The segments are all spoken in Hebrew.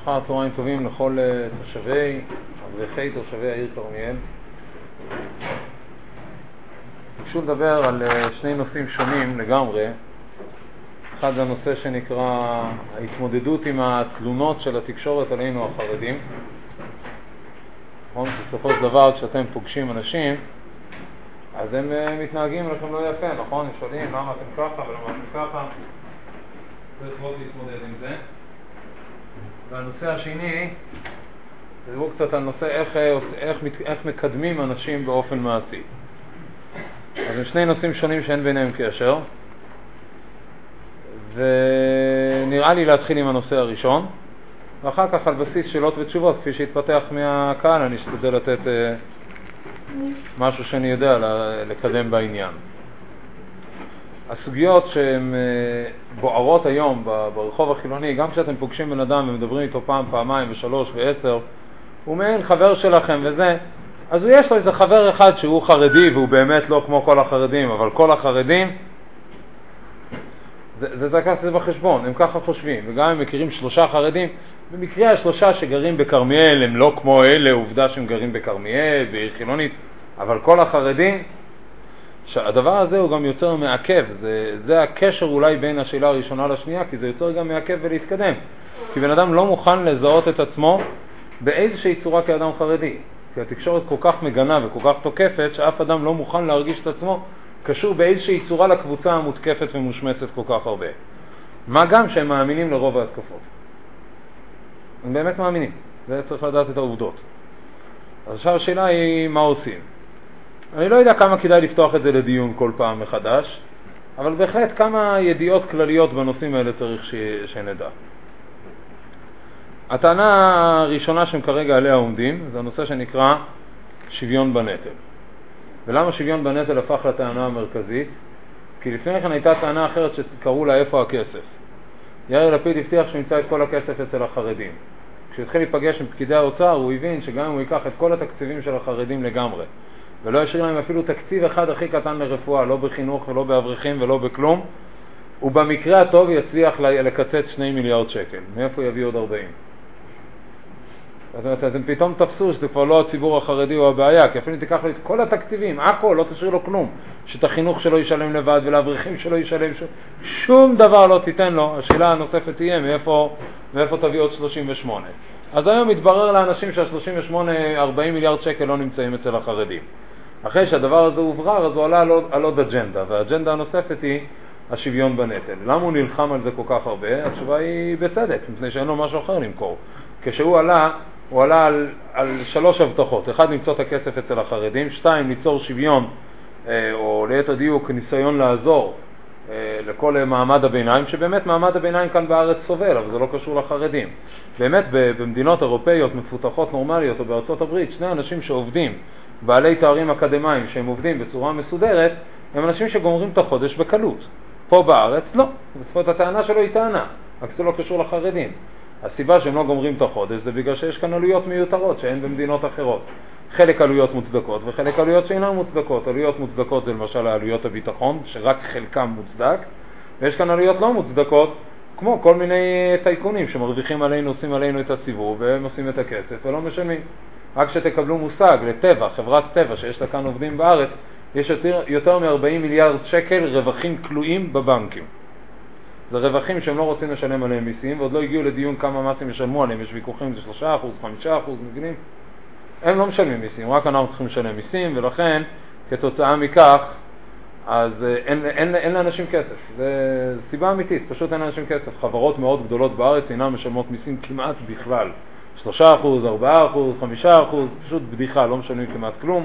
אחר צהריים טובים לכל אברכי תושבי העיר כרמיאל. ביקשו לדבר על שני נושאים שונים לגמרי. אחד זה הנושא שנקרא ההתמודדות עם התלונות של התקשורת עלינו החרדים. בסופו של דבר כשאתם פוגשים אנשים אז הם מתנהגים לכם לא יפה, נכון? הם שואלים למה אתם ככה ולמה אתם ככה. צריך מאוד להתמודד עם זה. והנושא השני זה קצת על נושא איך מקדמים אנשים באופן מעשי. אז הם שני נושאים שונים שאין ביניהם קשר, ונראה לי להתחיל עם הנושא הראשון, ואחר כך על בסיס שאלות ותשובות כפי שהתפתח מהקהל אני אשתדל לתת משהו שאני יודע לקדם בעניין. הסוגיות שהן בוערות היום ברחוב החילוני, גם כשאתם פוגשים בן אדם ומדברים איתו פעם, פעמיים ושלוש ועשר, הוא מעין חבר שלכם וזה, אז יש לו איזה חבר אחד שהוא חרדי והוא באמת לא כמו כל החרדים, אבל כל החרדים, זה לקחת את זה בחשבון, הם ככה חושבים, וגם הם מכירים שלושה חרדים, במקרה השלושה שגרים בכרמיאל הם לא כמו אלה, עובדה שהם גרים בכרמיאל, בעיר חילונית, אבל כל החרדים, שהדבר הזה הוא גם יוצר מעכב, זה הקשר אולי בין השאלה הראשונה לשנייה, כי זה יוצר גם מעכב ולהתקדם. כי בן אדם לא מוכן לזהות את עצמו באיזושהי צורה כאדם חרדי. כי התקשורת כל כך מגנה וכל כך תוקפת, שאף אדם לא מוכן להרגיש את עצמו קשור באיזושהי צורה לקבוצה המותקפת ומושמצת כל כך הרבה. מה גם שהם מאמינים לרוב ההתקפות. הם באמת מאמינים. זה צריך לדעת את העובדות. אז עכשיו השאלה היא מה עושים. אני לא יודע כמה כדאי לפתוח את זה לדיון כל פעם מחדש, אבל בהחלט כמה ידיעות כלליות בנושאים האלה צריך שנדע. הטענה הראשונה שהם כרגע עליה עומדים, זה הנושא שנקרא שוויון בנטל. ולמה שוויון בנטל הפך לטענה המרכזית? כי לפני כן הייתה טענה אחרת שקראו לה איפה הכסף. יאיר לפיד הבטיח שהוא ימצא את כל הכסף אצל החרדים. כשהוא התחיל להיפגש עם פקידי האוצר, הוא הבין שגם אם הוא ייקח את כל התקציבים של החרדים לגמרי, ולא ישאיר להם אפילו תקציב אחד הכי קטן לרפואה, לא בחינוך ולא באברכים ולא בכלום, הוא במקרה הטוב יצליח לקצץ 2 מיליארד שקל. מאיפה יביא עוד 40? אז הם פתאום תפסו שזה כבר לא הציבור החרדי הוא הבעיה, כי אפילו תיקח לו את כל התקציבים, הכל, לא תשאיר לו כלום, שאת החינוך שלו ישלם לבד ולאברכים שלו ישלם, שום דבר לא תיתן לו. השאלה הנוספת תהיה מאיפה תביא עוד 38. אז היום מתברר לאנשים שה-38, 40 מיליארד שקל לא נמצאים אצל החרדים. אחרי שהדבר הזה הוברר, אז הוא עלה על עוד אג'נדה, והאג'נדה הנוספת היא השוויון בנטל. למה הוא נלחם על זה כל כך הרבה? התשובה היא בצדק, מפני שאין לו משהו אחר למכור. כשהוא עלה, הוא עלה על 3 הבטחות. 1, למצוא את הכסף אצל החרדים. 2, ליצור שוויון, או ליתר דיוק ניסיון לעזור לכל מעמד הביניים, שבאמת מעמד הביניים כאן בארץ סובל, אבל זה לא קשור לחרדים. באמת במדינות אירופאיות מפותחות נורמליות או בארצות הברית, שני אנשים שעובדים, בעלי תארים אקדמיים שהם עובדים בצורה מסודרת, הם אנשים שגומרים את החודש בקלות. פה בארץ לא. בסופו הטענה שלו היא טענה, רק זה לא קשור לחרדים. הסיבה שהם לא גומרים את החודש זה בגלל שיש כאן עלויות מיותרות שאין במדינות אחרות. חלק עלויות מוצדקות וחלק עלויות שאינן מוצדקות. עלויות מוצדקות זה למשל עלויות הביטחון, שרק חלקם מוצדק, ויש כאן עלויות לא מוצדקות, כמו כל מיני טייקונים שמרוויחים עלינו, עושים עלינו את הסיבוב, והם עושים את הכסף ולא משלמים. רק שתקבלו מושג, לטבע, חברת טבע שיש לה כאן עובדים בארץ, יש יותר מ-40 מיליארד שקל רווחים כלואים בבנקים. זה רווחים שהם לא רוצים לשלם עליהם מיסים, ועוד לא הגיעו לדיון כמה מסים ישלמו עליהם. יש ויכוחים, זה 3%, 5%, מבינים? הם לא משלמים מיסים, רק אנחנו צריכים לשלם מיסים, ולכן כתוצאה מכך, אז אין לאנשים כסף. זה סיבה אמיתית, פשוט אין לאנשים כסף. חברות מאוד גדולות בארץ אינן משלמות מיסים כמעט בכלל. 3%, 4%, 5%, פשוט בדיחה, לא משלמים כמעט כלום.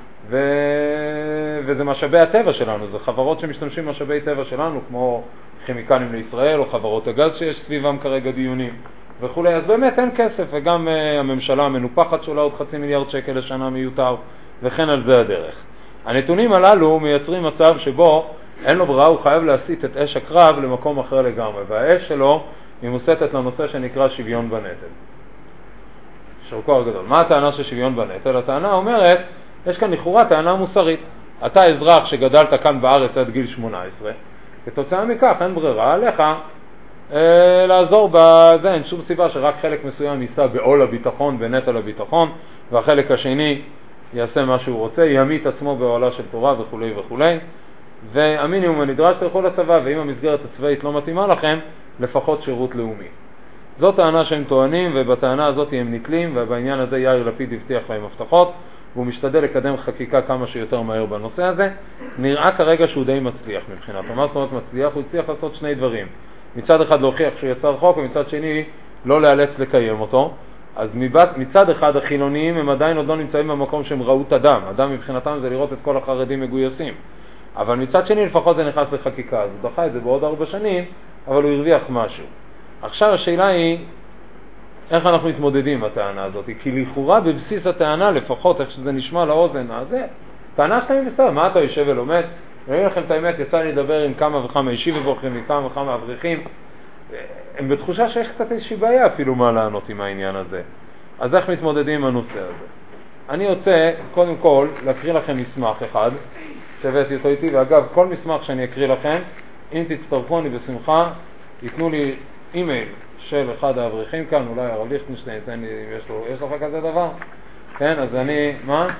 וזה משאבי הטבע שלנו, זה חברות שמשתמשים במשאבי טבע שלנו, כמו כימיקלים לישראל או חברות הגז שיש סביבם כרגע דיונים וכו'. אז באמת אין כסף, וגם הממשלה המנופחת שעולה עוד 0.5 מיליארד שקל לשנה מיותר, וכן על זה הדרך. הנתונים הללו מייצרים מצב שבו אין לו ברירה, הוא חייב להסיט את אש הקרב למקום אחר לגמרי, והאש שלו היא מוסטת לנושא שנקרא שוויון בנטל. שרקוע גדול. מה הטענה של שוויון בנטל? הטענה אומרת, יש כאן לכאורה טענה מוסרית. אתה אזרח שגדלת כאן בארץ עד גיל 18, כתוצאה מכך אין ברירה עליך לעזור בזה, אין שום סיבה שרק חלק מסוים יישא בעול הביטחון, בנטל הביטחון, והחלק השני יעשה מה שהוא רוצה, ימית עצמו בעולה של תורה וכו' וכו'. והמינימום הנדרש תלכו לצבא, ואם המסגרת הצבאית לא מתאימה לכם, לפחות שירות לאומי. זאת טענה שהם טוענים, ובטענה הזאת הם נתלים, ובעניין הזה יאיר לפיד הבטיח להם הבטחות, והוא משתדל לקדם חקיקה כמה שיותר מהר בנושא הזה. נראה כרגע שהוא די מצליח מבחינתו. מה זאת אומרת מצליח? הוא הצליח לעשות שני דברים. מצד אחד להוכיח שהוא יצר חוק, ומצד שני לא לאלץ לקיים אותו. אז מצד אחד החילוניים הם עדיין עוד לא נמצאים במקום שהם ראו את אדם. אדם מבחינתם זה לראות את כל החרדים מגויסים. אבל מצד שני לפחות זה נכנס לחקיקה. אז הוא דחה את זה בעוד 4 שנים, אבל הוא הרוויח משהו. עכשיו השאלה היא, איך אנחנו מתמודדים עם הטענה הזאת? כי לכאורה בבסיס הטענה, לפחות איך שזה נשמע לאוזן, אז זה, טענה שלהם מסתבר, מה אתה יושב ולומד? אני אגיד לכם את האמת, יצא לי לדבר עם כמה וכמה ישיבה ואורחים, עם כמה וכמה אברכים, הם בתחושה שיש קצת איזושהי בעיה אפילו מה לענות עם העניין הזה. אז איך מתמודדים עם הנושא הזה? אני רוצה קודם כל להקריא לכם מסמך אחד, שהבאתי אותו איתי, ואגב, כל מסמך שאני אקריא לכם, אם תצטרפו אני בשמחה, ייתנו לי אימייל של אחד האברכים כאן, אולי הרב ליכטנשטיין ייתן לי, יש לך כזה דבר? כן, אז אני, מה?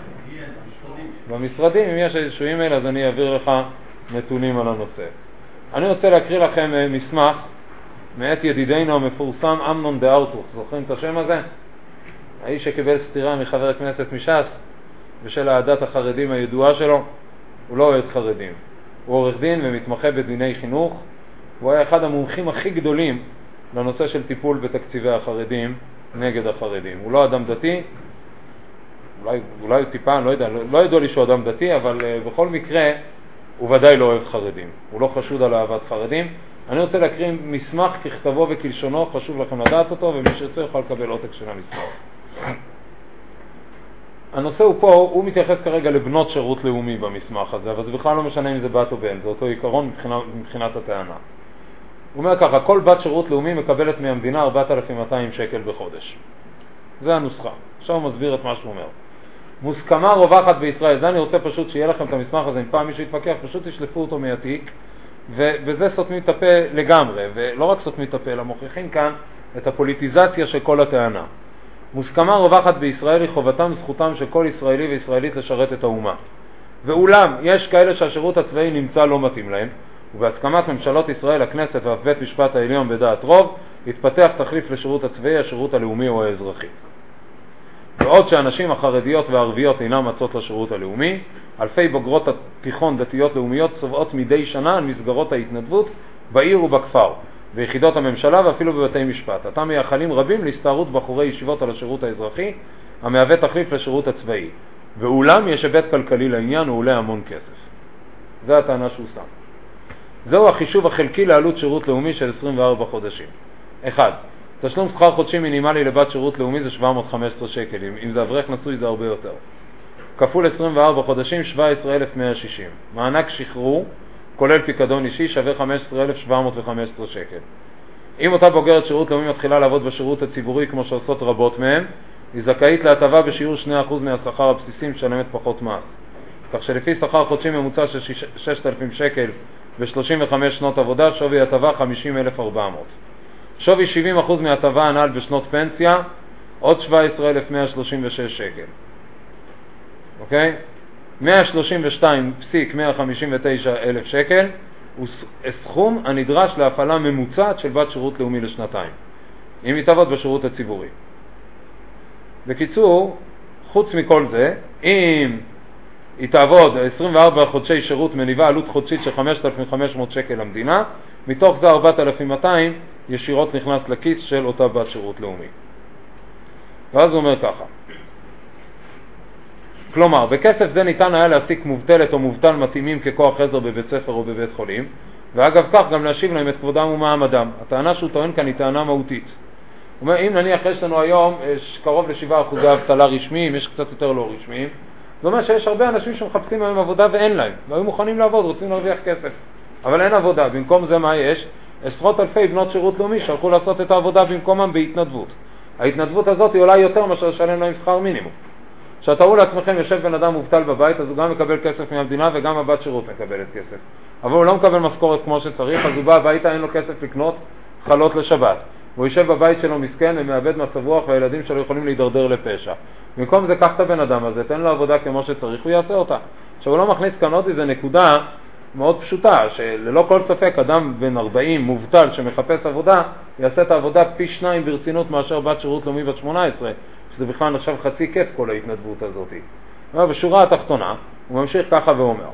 במשרדים, אם יש איזשהו אימייל, אז אני אעביר לך נתונים על הנושא. אני רוצה להקריא לכם מסמך מאת ידידנו המפורסם אמנון דארטוך. זוכרים את השם הזה? האיש שקיבל סתירה מחבר הכנסת מש"ס בשל העדת החרדים הידועה שלו. הוא לא אוהד חרדים. הוא עורך דין ומתמחה בדיני חינוך. הוא היה אחד המומחים הכי גדולים לנושא של טיפול בתקציבי החרדים נגד החרדים. הוא לא אדם דתי, אולי טיפה, לא ידוע לי שהוא אדם דתי, אבל בכל מקרה הוא ודאי לא אוהב חרדים. הוא לא חשוד על אהבת חרדים. אני רוצה להקריא מסמך ככתבו וכלשונו, חשוב לכם לדעת אותו, ומי שירצה יוכל לקבל עותק של המסמך. הנושא הוא פה, הוא מתייחס כרגע לבנות שירות לאומי במסמך הזה, אבל זה בכלל לא משנה אם זה בת או בן, זה אותו עיקרון מבחינת הטענה. הוא אומר ככה, כל בת שירות לאומי מקבלת מהמדינה 4,200 שקל בחודש. זה הנוסחה. עכשיו הוא מסביר את מה שהוא אומר. מוסכמה רווחת בישראל, זה אני רוצה פשוט שיהיה לכם את המסמך הזה, אם פעם מישהו יתפקח, פשוט תשלפו אותו מהתיק, ובזה סותמים את הפה לגמרי, ולא רק סותמים את הפה, אלא מוכיחים כאן את הפוליטיזציה של כל הטענה. מוסכמה רווחת בישראל היא חובתם זכותם של כל ישראלי וישראלית לשרת את האומה. ואולם, יש כאלה שהשירות הצבאי נמצא לא מתאים להם, ובהסכמת ממשלות ישראל, הכנסת ואף בית משפט העליון בדעת רוב, התפתח תחליף לשירות הצבאי, השירות הלאומי או האזרחי. ועוד שהנשים החרדיות והערביות אינן מצות לשירות הלאומי, אלפי בוגרות התיכון דתיות לאומיות צובעות מדי שנה על מסגרות ההתנדבות בעיר ובכפר, ביחידות הממשלה ואפילו בבתי משפט. עתה מייחלים רבים להסתערות בחורי ישיבות על השירות האזרחי, המהווה תחליף לשירות הצבאי. ואולם יש היבט כלכלי לעניין, הוא עולה המון כסף. זה הטענה שהוא שם. זהו החישוב החלקי לעלות שירות לאומי של 24 חודשים. 1. תשלום שכר חודשי מינימלי לבת שירות לאומי זה 715 שקל, אם זה אברך נשוי זה הרבה יותר. כפול 24 חודשים 17,160. מענק שחרור, כולל פיקדון אישי, שווה 15,715 שקל. אם אותה בוגרת שירות לאומי מתחילה לעבוד בשירות הציבורי כמו שעושות רבות מהם, היא זכאית להטבה בשיעור 2% מהשכר הבסיסי, משלמת פחות מס. כך שלפי שכר חודשי ממוצע של 6,000 שקל ב-35 שנות עבודה, שווי הטבה 50,400. שווי 70% מההטבה הנ"ל בשנות פנסיה, עוד 17,136 שקל. אוקיי? 132,159,000 שקל הוא סכום הנדרש להפעלה ממוצעת של בת שירות לאומי לשנתיים, אם היא תעבוד בשירות הציבורי. בקיצור, חוץ מכל זה, אם היא תעבוד 24 חודשי שירות מניבה עלות חודשית של 5,500 שקל למדינה, מתוך זה 4,200 ישירות נכנס לכיס של אותה בת שירות לאומי. ואז הוא אומר ככה, כלומר, בכסף זה ניתן היה להשיג מובטלת או מובטל מתאימים ככוח עזר בבית ספר או בבית חולים, ואגב כך גם להשיב להם את כבודם ומעמדם. הטענה שהוא טוען כאן היא טענה מהותית. הוא אומר, אם נניח יש לנו היום קרוב ל7% אבטלה רשמיים, יש קצת יותר לא רשמיים, זאת אומרת שיש הרבה אנשים שמחפשים היום עבודה ואין להם, והיו מוכנים לעבוד, רוצים להרוויח כסף, אבל אין עבודה. במקום זה מה יש? עשרות אלפי בנות שירות לאומי שהלכו לעשות את העבודה במקומם בהתנדבות. ההתנדבות הזאת היא אולי יותר מאשר לשלם להם שכר מינימום. כשתראו לעצמכם יושב בן אדם מובטל בבית, אז הוא גם מקבל כסף מהמדינה וגם הבת שירות מקבלת כסף. אבל הוא לא מקבל משכורת כמו שצריך, אז הוא בא הביתה, אין לו כסף לקנות חלות לשבת. הוא יושב בבית שלו מסכן ומאבד מצב רוח והילדים שלו יכולים להידרדר לפשע. במקום זה קח את הבן אדם הזה, תן לו עבודה כמו שצריך, הוא יעשה אותה. עכשיו הוא לא מכניס כאן עוד איזה נקודה מאוד פשוטה, שללא כל ספק אדם בן 40 מובטל שמחפש עבודה, יעשה את העבודה פי 2 ברצינות מאשר בת שירות לאומי בת 18, שזה בכלל נחשב חצי כיף כל ההתנדבות הזאת. בשורה התחתונה, הוא ממשיך ככה ואומר.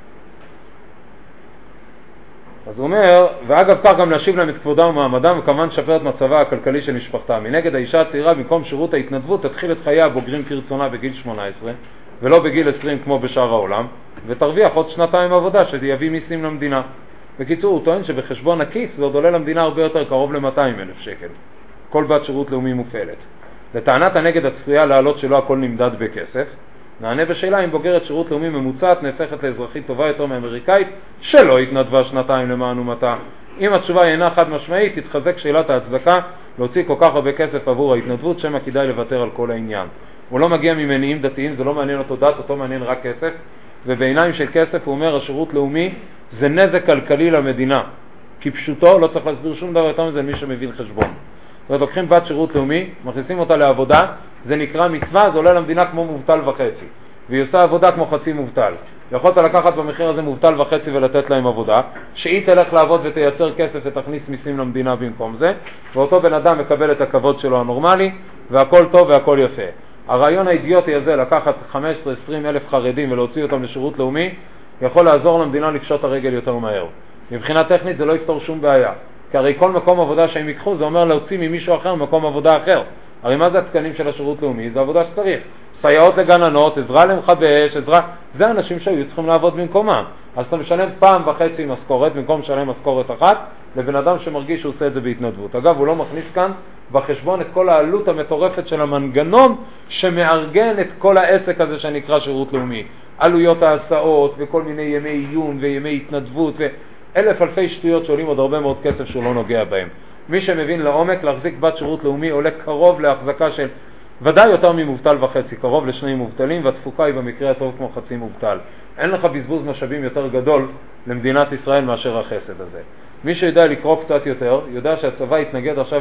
אז הוא אומר, ואגב כך גם להשיב להם את כבודם ומעמדם, וכמובן לשפר את מצבה הכלכלי של משפחתה. מנגד האישה הצעירה במקום שירות ההתנדבות תתחיל את חיי הבוגרים כרצונה בגיל 18, ולא בגיל 20 כמו בשאר העולם, ותרוויח עוד 2 עבודה שיביא מיסים למדינה. בקיצור, הוא טוען שבחשבון עקיף זה עוד עולה למדינה הרבה יותר, קרוב ל-200,000 שקל. כל בת שירות לאומי מופעלת. לטענת הנגד הצפויה לעלות שלא הכל נמדד בכסף, נענה בשאלה אם בוגרת שירות לאומי ממוצעת נהפכת לאזרחית טובה יותר מאמריקאית שלא התנדבה 2 למען אומתה. אם התשובה אינה חד משמעית, תתחזק שאלת ההצדקה להוציא כל כך הרבה כסף עבור ההתנדבות, שמה כדאי לוותר על כל העניין. הוא לא מגיע ממניעים דתיים, זה לא מעניין אותו דת, אותו מעניין רק כסף, ובעיניים של כסף הוא אומר השירות לאומי זה נזק כלכלי למדינה, כי פשוטו לא צריך להסביר שום דבר יותר מזה למי שמבין חשבון. זאת לוקחים בת שירות לאומי, מכניסים אותה לעבודה, זה נקרא מצווה, זה עולה למדינה כמו מובטל וחצי, והיא עושה עבודה כמו חצי מובטל. יכולת לקחת במחיר הזה מובטל וחצי ולתת להם עבודה, שהיא תלך לעבוד ותייצר כסף ותכניס מיסים למדינה במקום זה, ואותו בן אדם מקבל את הכבוד שלו הנורמלי, והכל טוב והכל יפה. הרעיון האידיוטי הזה לקחת 15-20 אלף חרדים ולהוציא אותם לשירות לאומי, יכול לעזור למדינה לפשוט הרגל יותר מהר. מבחינה טכנית זה לא יפתור שום בעיה, כי הרי כל מקום עבודה שהם ייקחו זה אומר להוציא ממישהו אחר מקום עבודה אחר. הרי מה זה התקנים של השירות לאומי? זה עבודה שצריך. סייעות לגננות, עזרה למכבי אש, עזרה, זה אנשים שהיו צריכים לעבוד במקומם. אז אתה משלם 1.5 פעם משכורת במקום לשלם משכורת אחת לבן אדם שמרגיש שהוא עושה את זה בהתנדבות. אגב, הוא לא מכניס כאן בחשבון את כל העלות המטורפת של המנגנון שמארגן את כל העסק הזה שנקרא שירות לאומי. עלויות ההסעות וכל מיני ימי עיון וימי התנדבות ואלף אלפי שטויות שעולים עוד הרבה מאוד כסף שהוא לא נוגע בהם. מי שמבין לעומק, להחזיק בת שירות לאומי עולה קרוב להחזקה של ודאי יותר ממובטל וחצי, קרוב ל2 מובטלים, והתפוקה היא במקרה הטוב כמו חצי מובטל. אין לך בזבוז משאבים יותר גדול למדינת ישראל מאשר החסד הזה. מי שיודע לקרוא קצת יותר, יודע שהצבא יתנגד עכשיו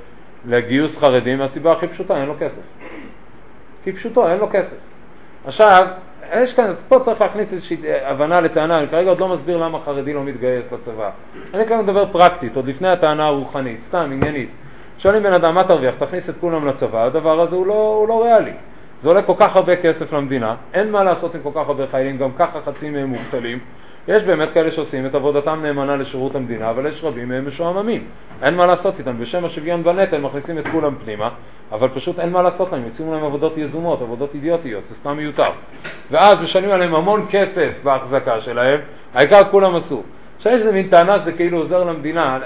לגיוס חרדים, מהסיבה הכי פשוטה, אין לו כסף. כי פשוטו, אין לו כסף. עכשיו, יש כאן, פה צריך להכניס איזושהי הבנה לטענה, אני כרגע עוד לא מסביר למה חרדי לא מתגייס לצבא. אני כאן מדבר פרקטית, עוד לפני הטענה הרוחנית, סתם, עניינית. שואלים בן אדם, מה תרוויח? תכניס את כולם לצבא, הדבר הזה הוא לא ריאלי. זה עולה כל כך הרבה כסף למדינה, אין מה לעשות עם כל כך הרבה חיילים, גם ככה חצי מהם מובטלים. יש באמת כאלה שעושים את עבודתם נאמנה לשירות המדינה, אבל יש רבים מהם משועממים. אין מה לעשות איתם, בשם השוויון בנטל מכניסים את כולם פנימה, אבל פשוט אין מה לעשות להם, יוצאים להם עבודות יזומות, עבודות אידיוטיות, זה סתם מיותר. ואז משלמים עליהם המון כסף בהחזקה שלהם, העיקר כולם עשו. עכשיו יש איזה מין טענה שזה כאילו עוזר למדינה.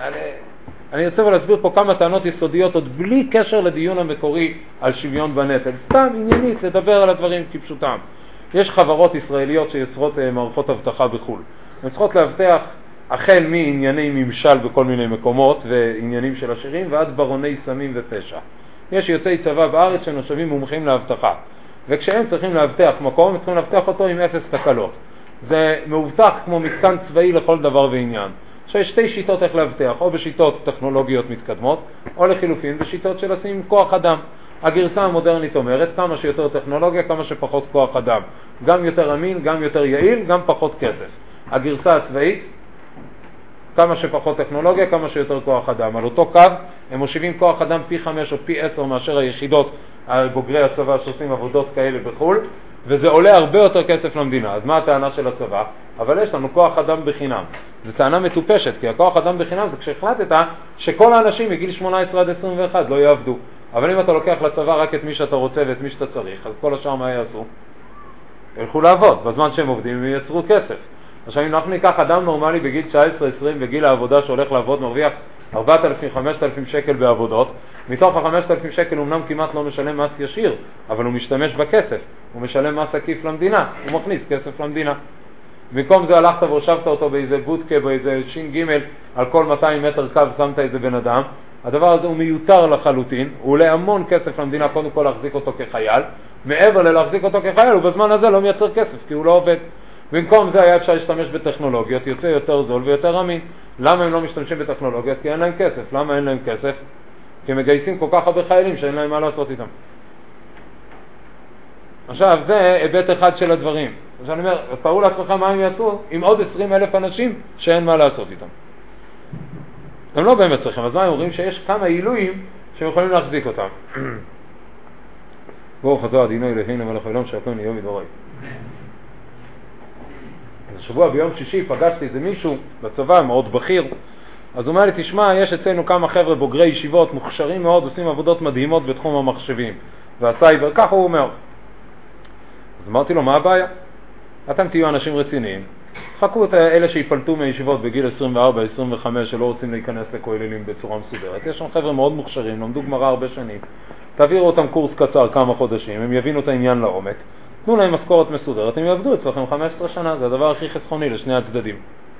אני רוצה להסביר פה כמה טענות יסודיות עוד בלי קשר לדיון המקורי על שוויון בנטל. סתם עניינית לדבר על הדברים כפשוטם. יש חברות ישראליות שיוצרות מערכות אבטחה בחו"ל. הן צריכות להבטח החל מענייני ממשל בכל מיני מקומות ועניינים של עשירים ועד ברוני סמים ופשע. יש יוצאי צבא בארץ שנחשבים מומחים להבטחה. וכשהם צריכים להבטח מקום, הם צריכים להבטח אותו עם 0 תקלות. זה מאובטח כמו מתקן צבאי לכל דבר ועניין. עכשיו יש 2 שיטות איך להבטח, או בשיטות טכנולוגיות מתקדמות, או לחילופין בשיטות של לשים כוח אדם. הגרסה המודרנית אומרת כמה שיותר טכנולוגיה, כמה שפחות כוח אדם. גם יותר אמין, גם יותר יעיל, גם פחות כסף. הגרסה הצבאית, כמה שפחות טכנולוגיה, כמה שיותר כוח אדם. על אותו קו הם מושיבים כוח אדם פי 5 או פי 10 מאשר היחידות בוגרי הצבא שעושים עבודות כאלה בחו"ל, וזה עולה הרבה יותר כסף למדינה. אז מה הטענה של הצבא? אבל יש לנו כוח אדם בחינם. זו טענה מטופשת, כי הכוח אדם בחינם זה כשהחלטת שכל האנשים מגיל 18 עד 21 לא יעבדו. אבל אם אתה לוקח לצבא רק את מי שאתה רוצה ואת מי שאתה צריך, אז כל השאר מה יעשו? ילכו לעבוד. בזמן שהם עובדים הם ייצרו כסף. עכשיו אם אנחנו ניקח אדם נורמלי בגיל 19-20 בגיל העבודה שהולך לעבוד מרוויח 4,000-5,000 שקל בעבודות, מתוך ה-5,000 שקל אומנם כמעט לא משלם מס ישיר, אבל הוא משתמש בכסף, הוא משלם מס עקיף למדינה, הוא מכניס כסף למדינה. במקום זה הלכת והושבת אותו באיזה בודקה, באיזה שין גימל, על כל 200 מטר קו שמת איזה בן אדם, הדבר הזה הוא מיותר לחלוטין, הוא עולה המון כסף למדינה קודם כל להחזיק אותו כחייל, מעבר ללהחזיק אותו כחייל הוא בזמן הזה לא מייצר כסף כי הוא לא עובד. במקום זה היה אפשר להשתמש בטכנולוגיות, יוצא יותר זול ויותר אמין. למה הם לא משתמשים בטכנולוגיות? כי אין להם כסף. למה אין להם כסף? כי הם מגייסים כל כך הרבה חיילים שאין להם מה לעשות איתם. עכשיו, זה היבט אחד של הדברים. עכשיו אני אומר, אז תראו לעצמך מה הם יעשו עם עוד 20,000 אנשים שאין מה לעשות איתם. הם לא באמת צריכים, אז מה הם אומרים? שיש כמה עילויים שהם יכולים להחזיק אותם. ברוך אתה אדוני אלוהינו מלך העולם שהכל יום ודורי. אז השבוע ביום שישי פגשתי איזה מישהו בצבא מאוד בכיר, אז הוא אומר לי, תשמע, יש אצלנו כמה חבר'ה בוגרי ישיבות מוכשרים מאוד, עושים עבודות מדהימות בתחום המחשבים והסייבר, ככה הוא אומר. אז אמרתי לו, מה הבעיה? אתם תהיו אנשים רציניים, חכו את אלה שיפלטו מהישיבות בגיל 24-25 שלא רוצים להיכנס לכוללים בצורה מסודרת. יש שם חבר'ה מאוד מוכשרים, למדו גמרא הרבה שנים, תעבירו אותם קורס קצר כמה חודשים, הם יבינו את העניין לעומק, תנו להם משכורת מסודרת, הם יעבדו אצלכם 15 שנה, זה הדבר הכי חסכוני לשני הצדדים.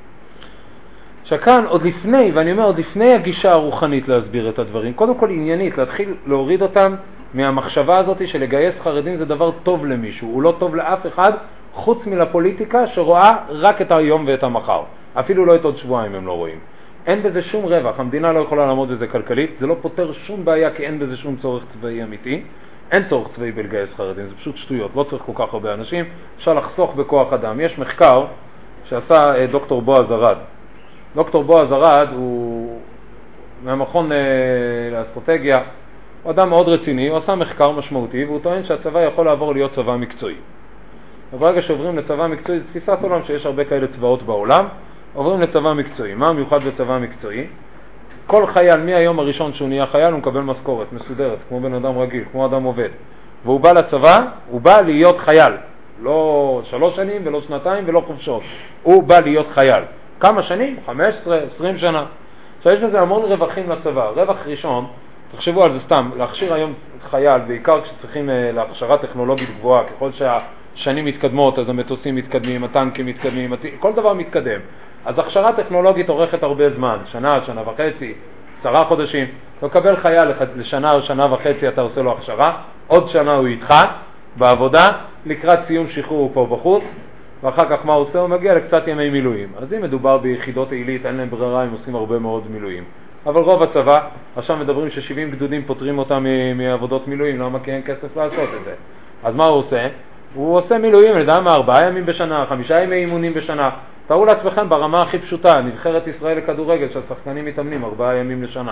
שכאן עוד לפני, ואני אומר עוד לפני הגישה הרוחנית להסביר את הדברים, קודם כל עניינית, להתחיל להוריד אותם מהמחשבה הזאת של לגייס חרדים זה דבר טוב למישהו, הוא לא טוב לאף אחד חוץ מלפוליטיקה שרואה רק את היום ואת המחר, אפילו לא את עוד שבועיים הם לא רואים. אין בזה שום רווח, המדינה לא יכולה לעמוד בזה כלכלית, זה לא פותר שום בעיה כי אין בזה שום צורך צבאי אמיתי, אין צורך צבאי בלגייס חרדים, זה פשוט שטויות, לא צריך כל כך הרבה אנשים, אפשר לחסוך בכוח אדם. יש מחקר שעשה דוקטור בועז ארד. דוקטור בועז ארד הוא מהמכון לאסטרטגיה, הוא אדם מאוד רציני, הוא עשה מחקר משמעותי והוא טוען שהצבא יכול לעבור להיות צבא מקצועי. וברגע שעוברים לצבא מקצועי, זה תפיסת עולם שיש הרבה כאלה צבאות בעולם, עוברים לצבא מקצועי. מה מיוחד בצבא מקצועי? כל חייל מהיום הראשון שהוא נהיה חייל הוא מקבל משכורת מסודרת, כמו בן אדם רגיל, כמו אדם עובד. והוא בא לצבא, הוא בא להיות חייל. לא 3 שנים ולא 2 ולא חופשות. הוא בא להיות חייל. כמה שנים? 15, 20 שנה. עכשיו יש לזה המון רווחים לצבא. רווח ראשון, תחשבו על זה סתם, להכשיר היום חייל, בעיקר כשצריכים להכשרה טכנולוגית גבוהה, ככל שהשנים מתקדמות, אז המטוסים מתקדמים, הטנקים מתקדמים, כל דבר מתקדם. אז הכשרה טכנולוגית אורכת הרבה זמן, שנה, שנה וחצי, 10 חודשים. לקבל חייל לשנה או שנה וחצי אתה עושה לו הכשרה, עוד שנה הוא איתך בעבודה, לקראת סיום שחרור הוא פה בחוץ, ואחר כך מה הוא עושה? הוא מגיע לקצת ימי מילואים. אז אם מדובר ביחידות עילית, אין להם ברירה, הם עושים הרבה מאוד מילואים. אבל רוב הצבא, עכשיו מדברים ש70 גדודים פותרים אותם מעבודות מילואים, למה? כי אין כסף לעשות את זה. אז מה הוא עושה? הוא עושה מילואים, לדעת מה, 4 ימים בשנה, 5 ימי אימונים בשנה. תראו לעצמכם ברמה הכי פשוטה, נבחרת ישראל לכדורגל שהשחקנים מתאמנים 4 ימים לשנה.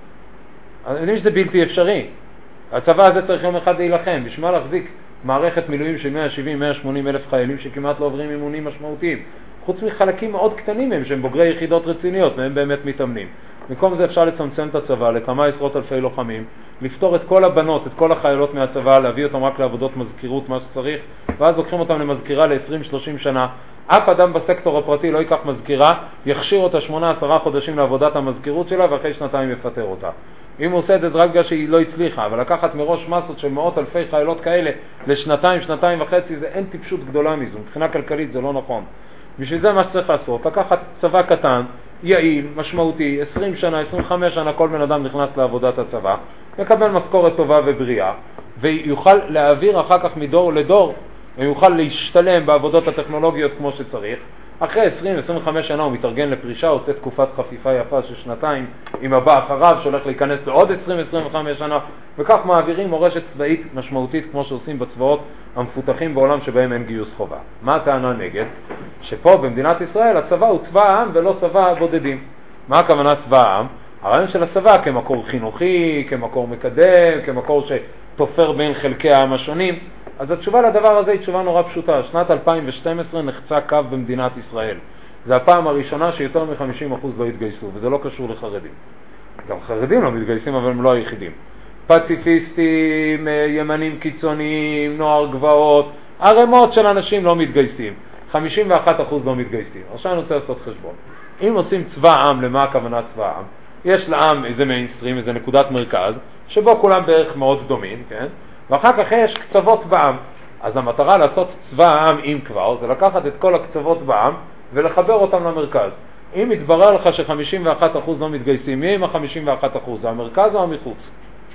אני יודעים שזה בלתי אפשרי. הצבא הזה צריך יום אחד להילחם, בשביל מה להחזיק מערכת מילואים של 170-180 אלף חיילים שכמעט לא עוברים אימונים משמעותיים. חוץ מחלקים מאוד קטנים הם שהם בוגרי יחידות רציניות והם באמת מתאמנים. במקום זה אפשר לצמצם את הצבא לכמה עשרות אלפי לוחמים, לפתור את כל הבנות, את כל החיילות מהצבא, להביא אותם רק לעבודות מזכירות, מה שצריך, ואז לוקחים אותם למזכירה ל-20-30 שנה. אף אדם בסקטור הפרטי לא ייקח מזכירה, יכשיר אותה 8-10 חודשים לעבודת המזכירות שלה ואחרי 2 יפטר אותה. אם הוא עושה את זה רק בגלל שהיא לא הצליחה, אבל לקחת מראש מסות של מאות אלפי חיילות כאלה לשנתיים, 2.5, זה אין טיפשות גדולה מזו. מבחינה כלכלית זה לא נכון. בשביל זה מה שצריך לעשות, לקחת צבא קטן, יעיל, משמעותי, 20 שנה, 25 שנה, כל בן אדם נכנס לעבודת הצבא, מקבל משכורת טובה ובריאה, ויוכל להעביר אחר כך מדור לדור, ויוכל להשתלם בעבודות הטכנולוגיות כמו שצריך. אחרי 20-25 שנה הוא מתארגן לפרישה, עושה תקופת חפיפה יפה של 2 עם הבא אחריו, שהולך להיכנס לעוד 20-25 שנה, וכך מעבירים מורשת צבאית משמעותית כמו שעושים בצבאות המפותחים בעולם שבהם אין גיוס חובה. מה הטענה נגד? שפה במדינת ישראל הצבא הוא צבא העם ולא צבא הבודדים. מה הכוונה צבא העם? הרעיון של הצבא כמקור חינוכי, כמקור מקדם, כמקור שתופר בין חלקי העם השונים. אז התשובה לדבר הזה היא תשובה נורא פשוטה. שנת 2012 נחצה קו במדינת ישראל. זה הפעם הראשונה שיותר מ-50% לא התגייסו, וזה לא קשור לחרדים. גם חרדים לא מתגייסים, אבל הם לא היחידים. פציפיסטים, ימנים קיצוניים, נוער גבעות, ערימות של אנשים לא מתגייסים. 51% לא מתגייסים. עכשיו אני רוצה לעשות חשבון. אם עושים צבא עם, למה הכוונה צבא עם? יש לעם איזה מיינסטרים, איזה נקודת מרכז, שבו כולם בערך מאוד דומים, כן? ואחר כך יש קצוות בעם. אז המטרה לעשות צבא העם אם כבר, זה לקחת את כל הקצוות בעם ולחבר אותם למרכז. אם יתברר לך ש51% לא מתגייסים, מי עם ה51%? זה המרכז או המחוץ?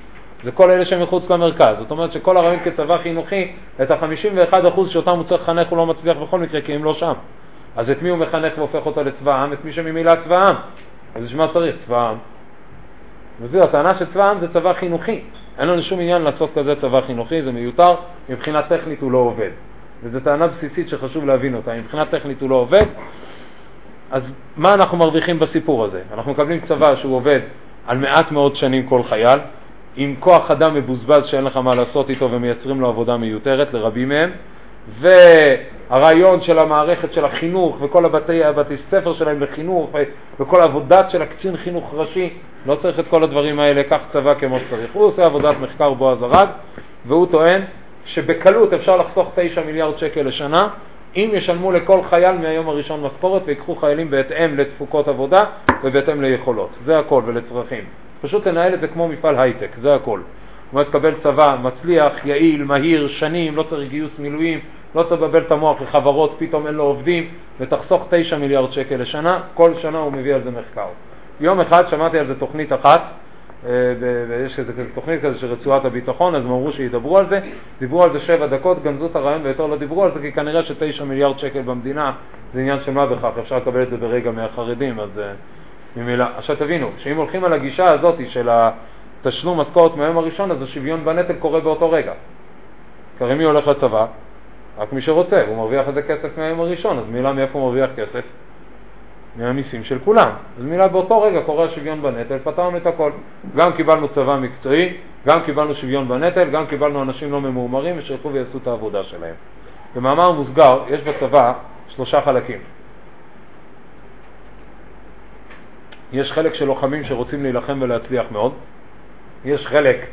זה כל אלה שמחוץ למרכז. זאת אומרת שכל הרעיון כצבא חינוכי, את ה-51% שאותם הוא צריך לחנך הוא לא מצליח בכל מקרה, כי הם לא שם. אז את מי הוא מחנך והופך אותו לצבא העם? את מי שממילה צבא העם. אז בשביל מה צריך צבא העם? וזו הטענה שצבא העם זה צבא חינוכי. אין לנו שום עניין לעשות כזה צבא חינוכי, זה מיותר, מבחינה טכנית הוא לא עובד. וזו טענה בסיסית שחשוב להבין אותה. מבחינה טכנית הוא לא עובד. אז מה אנחנו מרוויחים בסיפור הזה? אנחנו מקבלים צבא שהוא עובד על מעט מאוד שנים כל חייל, עם כוח אדם מבוזבז שאין לך מה לעשות איתו ומייצרים לו עבודה מיותרת לרבים מהם, והרעיון של המערכת של החינוך וכל הבתי ספר שלהם לחינוך וכל העבודת של הקצין חינוך ראשי, לא צריך את כל הדברים האלה, כך צבא כמו שצריך. הוא עושה עבודת מחקר בועז ארד, והוא טוען שבקלות אפשר לחסוך 9 מיליארד שקל לשנה, אם ישלמו לכל חייל מהיום הראשון משכורת ויקחו חיילים בהתאם לתפוקות עבודה ובהתאם ליכולות. זה הכל ולצרכים. פשוט תנהל את זה כמו מפעל הייטק, זה הכל. הוא אומר, תקבל צבא מצליח, יעיל, מהיר, שנים, לא צריך גיוס מילואים, לא צריך לבלבל את המוח לחברות, פתאום אין לו עובדים, ותחסוך 9 מיליארד שקל לשנה, כל שנה הוא מביא על זה מחקר. יום אחד שמעתי על זה תוכנית אחת, ויש איזו תוכנית כזה של רצועת הביטחון, אז הם אמרו שידברו על זה, דיברו על זה 7 דקות, גנזו את הרעיון ויותר לא דיברו על זה, כי כנראה ש9 מיליארד שקל במדינה זה עניין של מה בכך, אפשר לקבל את זה ברגע מהחרדים, אז ממילא. עכשיו תבינו, שאם הולכים על הגישה הזאת של התשלום משכורת מהיום הראשון, אז השוויון בנטל קורה באותו רגע. כי מי הולך לצבא? רק מי שרוצה, הוא מרוויח איזה כסף מהיום הראשון, אז מילה מאיפה הוא מרוויח כסף? מהמיסים של כולם. אז מילה באותו רגע קורה שוויון בנטל, פתרנו את הכל. גם קיבלנו צבא מקצועי, גם קיבלנו שוויון בנטל, גם קיבלנו אנשים לא ממורמרים ושילכו ויעשו את העבודה שלהם. במאמר מוסגר, יש בצבא 3 חלקים. יש חלק של לוחמים שרוצים להילחם ולהצליח מאוד. יש חלק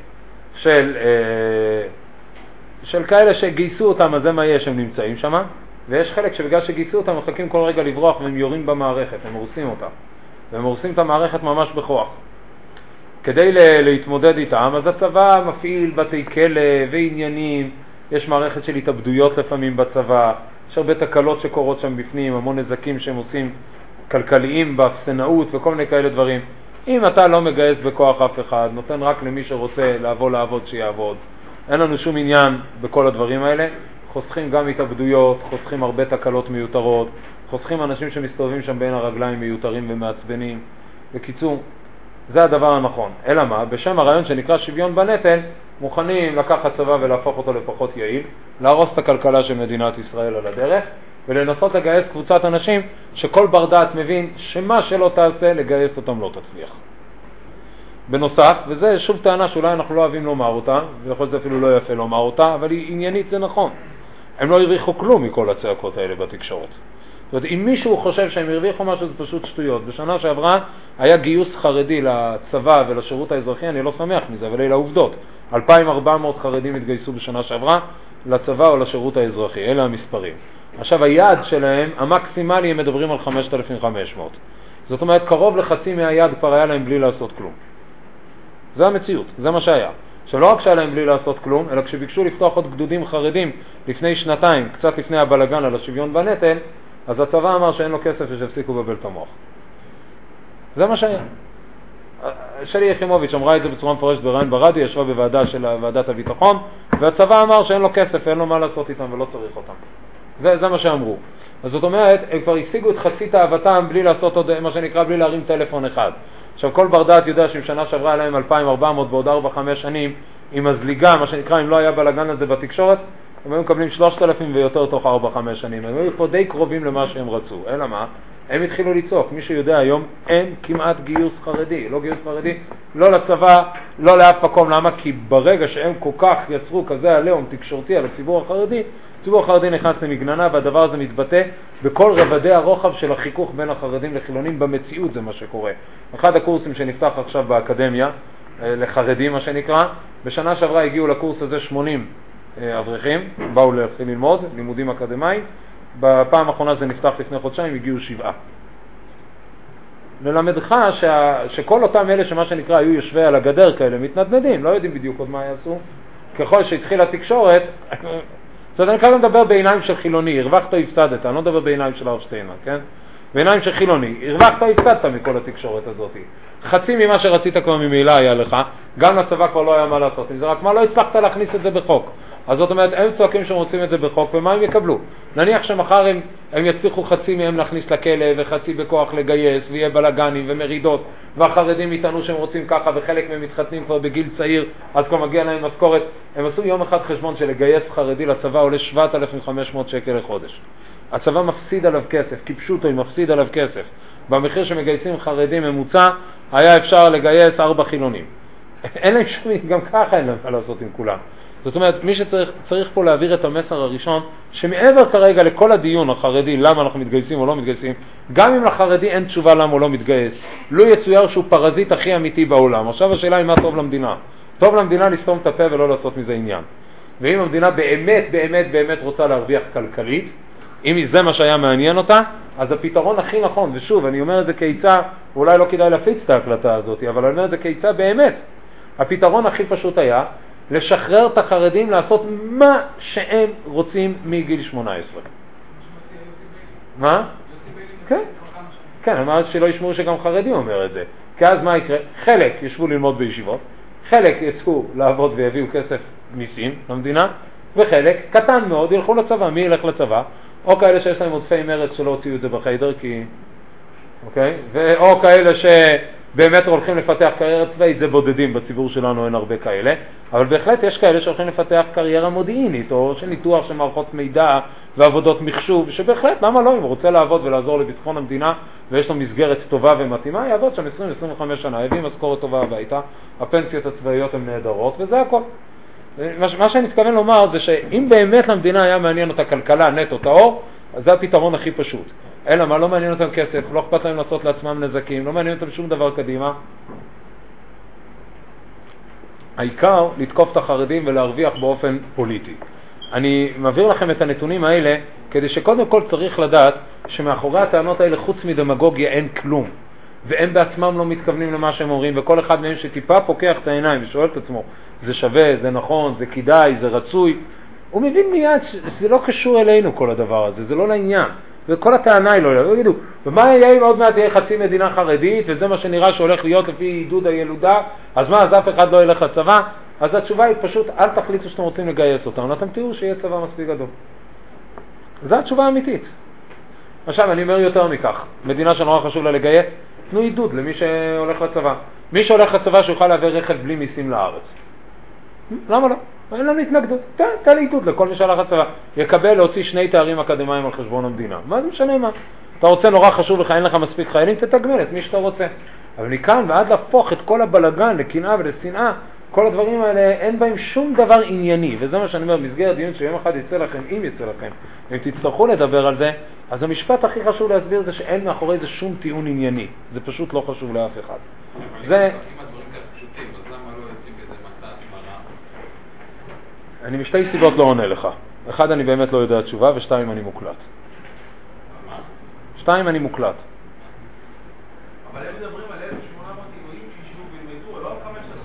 של כאלה שגייסו אותם, אז זה מה יש, הם נמצאים שם. ויש חלק שבגלל שגייסו אותם מחכים כל רגע לברוח והם יורים במערכת, הם הורסים אותה. והם הורסים את המערכת ממש בכוח. כדי להתמודד איתם, אז הצבא מפעיל בתי כלא ועניינים, יש מערכת של התאבדויות לפעמים בצבא, יש הרבה תקלות שקורות שם בפנים, המון נזקים שהם עושים כלכליים באפסנאות וכל מיני כאלה דברים. אם אתה לא מגייס בכוח אף אחד, נותן רק למי שרוצה לבוא לעבוד שיעבוד. אין לנו שום עניין בכל הדברים האלה. חוסכים גם התאבדויות, חוסכים הרבה תקלות מיותרות, חוסכים אנשים שמסתובבים שם בין הרגליים מיותרים ומעצבנים. בקיצור, זה הדבר הנכון. אלא מה? בשם הרעיון שנקרא שוויון בנטל, מוכנים לקחת צבא ולהפוך אותו לפחות יעיל, להרוס את הכלכלה של מדינת ישראל על הדרך, ולנסות לגייס קבוצת אנשים שכל בר דעת מבין שמה שלא תעשה, לגייס אותם לא תצליח. בנוסף, וזה שוב טענה שאולי אנחנו לא אוהבים לומר אותה, ויכול להיות אפילו לא יפה לומר אותה, אבל היא עניינית, זה נכון. הם לא הרוויחו כלום מכל הצעקות האלה בתקשורת. זאת אומרת, אם מישהו חושב שהם הרוויחו משהו, זה פשוט שטויות. בשנה שעברה היה גיוס חרדי לצבא ולשירות האזרחי, אני לא שמח מזה, אבל אלה העובדות. 2,400 חרדים התגייסו בשנה שעברה לצבא או לשירות האזרחי, אלה המספרים. עכשיו, היעד שלהם, המקסימלי, הם מדברים על 5,500. זאת אומרת, קרוב לחצי מהיעד כבר היה להם בלי לעשות כלום. זה המציאות, זה מה שהיה. שלא רק שהיה להם בלי לעשות כלום, אלא כשביקשו לפתוח עוד גדודים חרדים לפני 2 קצת לפני הבלגן על השוויון בנטל, אז הצבא אמר שאין לו כסף ושהפסיקו בבל את המוח. זה מה שהיה. שלי יחימוביץ' אמרה את זה בצורה מפורשת ברעיון ברדיו, ישבה בוועדה של ועדת הביטחון, והצבא אמר שאין לו כסף, אין לו מה לעשות איתם ולא צריך אותם. זה מה שאמרו. אז זאת אומרת, הם כבר השיגו את חצי תאוותם בלי לעשות עוד, מה שנקרא, בלי להרים טלפון אחד. עכשיו, כל בר דעת יודע שאם שנה שעברה עליהם 2,400 בעוד 4-5 שנים, עם הזליגה, מה שנקרא, אם לא היה בלגן הזה בתקשורת, הם היו מקבלים 3,000 ויותר תוך 4-5 שנים. הם היו פה די קרובים למה שהם רצו. אלא מה? הם התחילו לצעוק. מי שיודע היום, אין כמעט גיוס חרדי. לא גיוס חרדי, לא לצבא, לא לאף מקום. למה? כי ברגע שהם כל כך יצרו כזה עליהם תקשורתי על הציבור החרדי, הציבור החרדי נכנס למגננה, והדבר הזה מתבטא בכל רבדי הרוחב של החיכוך בין החרדים לחילונים. במציאות זה מה שקורה. אחד הקורסים שנפתח עכשיו באקדמיה, לחרדים מה שנקרא, בשנה שעברה הגיעו לקורס הזה 80 אברכים, באו להתחיל ללמוד, לימודים אקדמיים. בפעם האחרונה זה נפתח לפני חודשיים, הגיעו 7. ללמדך שכל אותם אלה שמה שנקרא היו יושבי על הגדר כאלה, מתנדנדים, לא יודעים בדיוק עוד מה יעשו. ככל שהתחילה התקשורת, זאת אומרת, אני כאן מדבר בעיניים של חילוני, הרווחת או הפסדת, אני לא מדבר בעיניים של הרב שטיינמן, כן? בעיניים של חילוני, הרווחת, הפסדת מכל התקשורת הזאת. חצי ממה שרצית כבר ממילא היה לך, גם לצבא כבר לא היה מה לעשות עם זה, רק מה לא הצלחת להכניס את זה בחוק. אז זאת אומרת, הם צועקים שהם רוצים את זה בחוק, ומה הם יקבלו? נניח שמחר הם יצליחו חצי מהם להכניס לכלא, וחצי בכוח לגייס, ויהיה בלגנים ומרידות, והחרדים יטענו שהם רוצים ככה, וחלק מהם מתחתנים כבר בגיל צעיר, אז כבר מגיע להם משכורת. הם עשו יום אחד חשבון שלגייס חרדי לצבא עולה 7,500 שקל לחודש. הצבא מפסיד עליו כסף, כי פשוטו היא מפסיד עליו כסף. במחיר שמגייסים חרדים ממוצע, היה אפשר לגייס 4 חילונים. אין להם שום, גם ככה אין להם מה לעשות עם כולם. זאת אומרת, מי שצריך פה להעביר את המסר הראשון, שמעבר כרגע לכל הדיון החרדי, למה אנחנו מתגייסים או לא מתגייסים, גם אם לחרדי אין תשובה למה הוא לא מתגייס, לא יצויר שהוא פרזיט הכי אמיתי בעולם. עכשיו השאלה היא מה טוב למדינה. טוב למדינה לסתום את הפה ולא לעשות מזה עניין. ואם המדינה באמת רוצה להרוויח כלכלית, אם זה מה שהיה מעניין אותה, אז הפתרון הכי נכון, ושוב, אני אומר את זה כעצה, אולי לא כדאי להפיץ את ההקלטה הזאת, אבל אני אומר את זה כעצה באמת. הפתרון הכי פשוט היה לשחרר את החרדים לעשות מה שהם רוצים מגיל 18. מה? כן. כן, אמרת שלא ישמעו שגם חרדים אומר את זה. כי אז מה יקרה? חלק ישבו ללמוד בישיבות, חלק יצאו לעבוד ויביאו כסף מיסים למדינה, וחלק קטן מאוד ילכו לצבא. מי ילך לצבא? או כאלה שיש להם עודפי מרץ שלא הוציאו את זה בחיידר, כי... אוקיי? או כאלה שבאמת הולכים לפתח קריירה צבאית, זה בודדים, בציבור שלנו אין הרבה כאלה, אבל בהחלט יש כאלה שהולכים לפתח קריירה מודיעינית, או של ניתוח של מערכות מידע ועבודות מחשוב, שבהחלט, למה לא? אם הוא רוצה לעבוד ולעזור לביטחון המדינה, ויש לו מסגרת טובה ומתאימה, יעבוד שם 20-25 שנה, יביא משכורת טובה הביתה, הפנסיות הצבאיות הן נהדרות, וזה הכל. מה שאני מתכוון לומר זה שאם באמת למדינה היה מעניין אותה כלכלה, נטו, טהור, אז זה הפתרון הכי פשוט. אלא מה, לא מעניין אותם כסף, לא אכפת להם לעשות לעצמם נזקים, לא מעניין אותם שום דבר קדימה. העיקר לתקוף את החרדים ולהרוויח באופן פוליטי. אני מעביר לכם את הנתונים האלה כדי שקודם כל צריך לדעת שמאחורי הטענות האלה חוץ מדמגוגיה אין כלום. והם בעצמם לא מתכוונים למה שהם אומרים, וכל אחד מהם שטיפה פוקח את העיניים ושואל את עצמו, זה שווה, זה נכון, זה כדאי, זה רצוי, הוא מבין מיד שזה לא קשור אלינו כל הדבר הזה, זה לא לעניין, וכל הטענה היא לא אלינו. יגידו, ומה יהיה אם עוד מעט תהיה חצי מדינה חרדית, וזה מה שנראה שהולך להיות לפי עידוד הילודה, אז מה, אז אף אחד לא ילך לצבא? אז התשובה היא פשוט, אל תחליטו שאתם רוצים לגייס אותם, אתם תראו שיהיה צבא מספיק גדול. זו התשובה האמיתית. עכשיו, אני אומר יותר מכך, מדינה שנורא חשוב לה לגייס, תנו עידוד למי שהולך לצבא. מי שהולך לצבא שיוכל להעביר רכב בלי מיסים לארץ. למה לא? אין לנו התנגדות. תן לי עידוד לכל מי שהלך לצבא. יקבל להוציא 2 תארים אקדמיים על חשבון המדינה. מה זה משנה מה? אתה רוצה נורא חשוב לך, אין לך מספיק חיילים, תתגמל את מי שאתה רוצה. אבל מכאן ועד להפוך את כל הבלגן לקנאה ולשנאה, כל הדברים האלה אין בהם שום דבר ענייני. וזה מה שאני אומר, מסגרת דיון שיום אחד יצא לכם, אם יצא לכם, אם תצטרכו לדבר על זה, אז המשפט הכי חשוב להסביר זה שאין מאחורי זה שום טיעון ענייני. זה פשוט לא חשוב לאף אחד. זה... אני משתי סיבות לא עונה לך. אחד, אני באמת לא יודע תשובה, ושתיים, אני מוקלט. שתיים, אני מוקלט. אבל הם מדברים על 1,800 עילויים שישבו וילמדו, לא על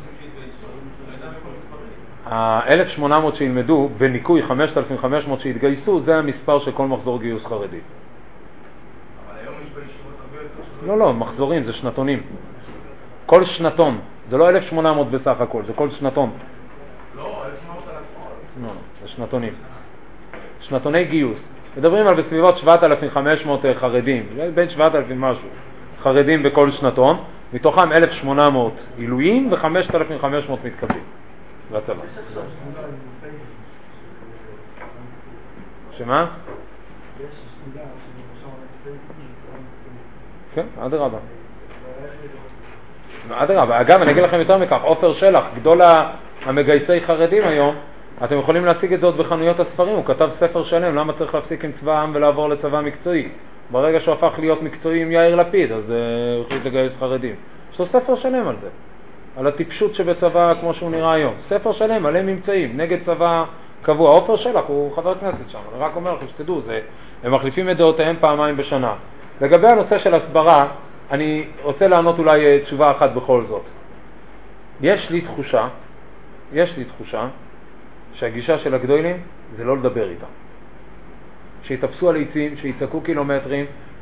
5,000 שהתגייסו. ה-1,800 שילמדו, בניקוי 5,500 שהתגייסו, זה המספר של כל מחזור גיוס חרדי. אבל היום יש בישיבות הרבה יותר... לא, מחזורים, זה שנתונים. כל שנתון, זה לא 1,800 בסך הכל, זה כל שנתון. לא, 1,800 על הכל. לא, זה שנתונים. שנתוני גיוס. מדברים על בסביבות 7,500 חרדים, בין 7,000 משהו, חרדים בכל שנתון, מתוכם 1,800 עילויים ו-5,500 מתקבלים. לצבא. שמה? כן, אדרבה. אדרבה. אגב, אני אגיד לכם יותר מכך, עופר שלח, גדול המגייסי חרדים היום, אתם יכולים להשיג את זה עוד בחנויות הספרים, הוא כתב ספר שלם, למה צריך להפסיק עם צבא העם ולעבור לצבא מקצועי. ברגע שהוא הפך להיות מקצועי עם יאיר לפיד, אז הוא החליט לגייס חרדים. יש לו ספר שלם על זה, על הטיפשות שבצבא כמו שהוא נראה היום. ספר שלם, מלא ממצאים, נגד צבא קבוע. עופר שלח הוא חבר כנסת שם, אני רק אומר לכם שתדעו, הם מחליפים את דעותיהם פעמיים בשנה. לגבי הנושא של הסברה, אני רוצה לענות אולי תשובה אחת בכל זאת. יש לי תחושה שהגישה של הגדולים זה לא לדבר איתם. שיתפסו על עצים, שיצעקו קילומטרים,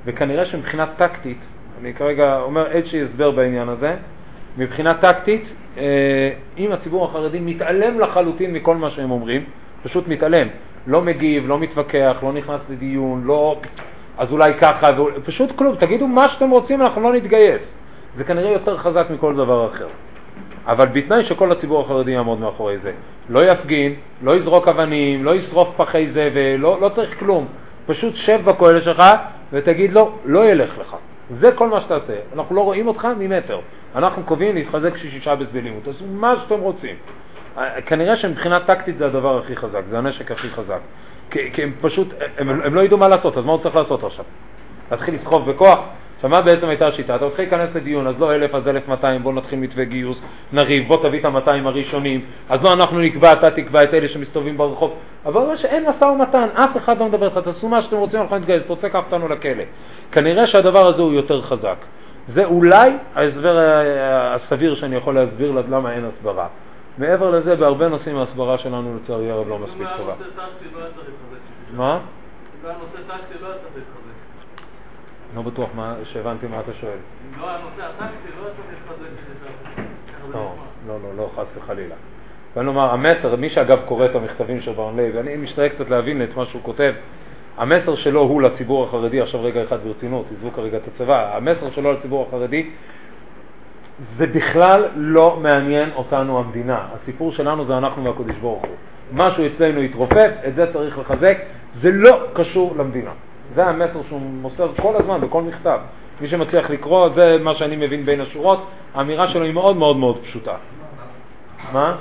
וכנראה שמבחינה טקטית, אני כרגע אומר איזשהו הסבר בעניין הזה, מבחינה טקטית, אם הציבור החרדי מתעלם לחלוטין מכל מה שהם אומרים, פשוט מתעלם, לא מגיב, לא מתווכח, לא נכנס לדיון, לא, אז אולי ככה, פשוט כלום, תגידו מה שאתם רוצים, אנחנו לא נתגייס. זה כנראה יותר חזק מכל דבר אחר. אבל בתנאי שכל הציבור החרדי יעמוד מאחורי זה. לא יפגין, לא יזרוק אבנים, לא ישרוף פחי זבל, לא צריך כלום. פשוט שב בכולל שלך ותגיד לו, לא ילך לך. זה כל מה שתעשה. אנחנו לא רואים אותך ממטר. אנחנו קובעים להתחזק 6 בסבלימות. אז מה שאתם רוצים. כנראה שמבחינה טקטית זה הדבר הכי חזק, זה הנשק הכי חזק. כי הם פשוט, הם לא ידעו מה לעשות, אז מה הוא צריך לעשות עכשיו? להתחיל לסחוב בכוח? עכשיו מה בעצם הייתה השיטה? אתה מתחיל להיכנס לדיון, אז לא 1,000 אז 1,200, בוא נתחיל מתווה גיוס, נריב, בוא תביא את ה-200 הראשונים, אז לא אנחנו נקבע, אתה תקבע את אלה שמסתובבים ברחוב. אבל מה שאין משא ומתן, אף אחד לא מדבר, תעשו מה שאתם רוצים, אנחנו נתגייס, אתה רוצה קח אותנו לכלא. כנראה שהדבר הזה הוא יותר חזק. זה אולי ההסבר הסביר שאני יכול להסביר למה אין הסברה. מעבר לזה, בהרבה נושאים ההסברה שלנו לצערי הרב לא מספיק טובה. מה? זה הנושא טקטי, לא צריך להתחזק. לא בטוח שהבנתי מה אתה שואל. לא, הנושא הטקטי לא צריך להתחזק. לא, חס וחלילה. ואני אומר, המסר, מי שאגב קורא את המכתבים של ברון לייב, ואני משתרק קצת להבין את מה שהוא כותב, המסר שלו הוא לציבור החרדי, עכשיו רגע אחד ברצינות, תעזבו כרגע את הצבא, המסר שלו לציבור החרדי, זה בכלל לא מעניין אותנו המדינה. הסיפור שלנו זה אנחנו והקדוש ברוך הוא. משהו אצלנו יתרופף, את זה צריך לחזק, זה לא קשור למדינה. זה המסר שהוא מוסר כל הזמן, בכל מכתב. מי שמצליח לקרוא, זה מה שאני מבין בין השורות, האמירה שלו היא מאוד מאוד מאוד פשוטה. מה?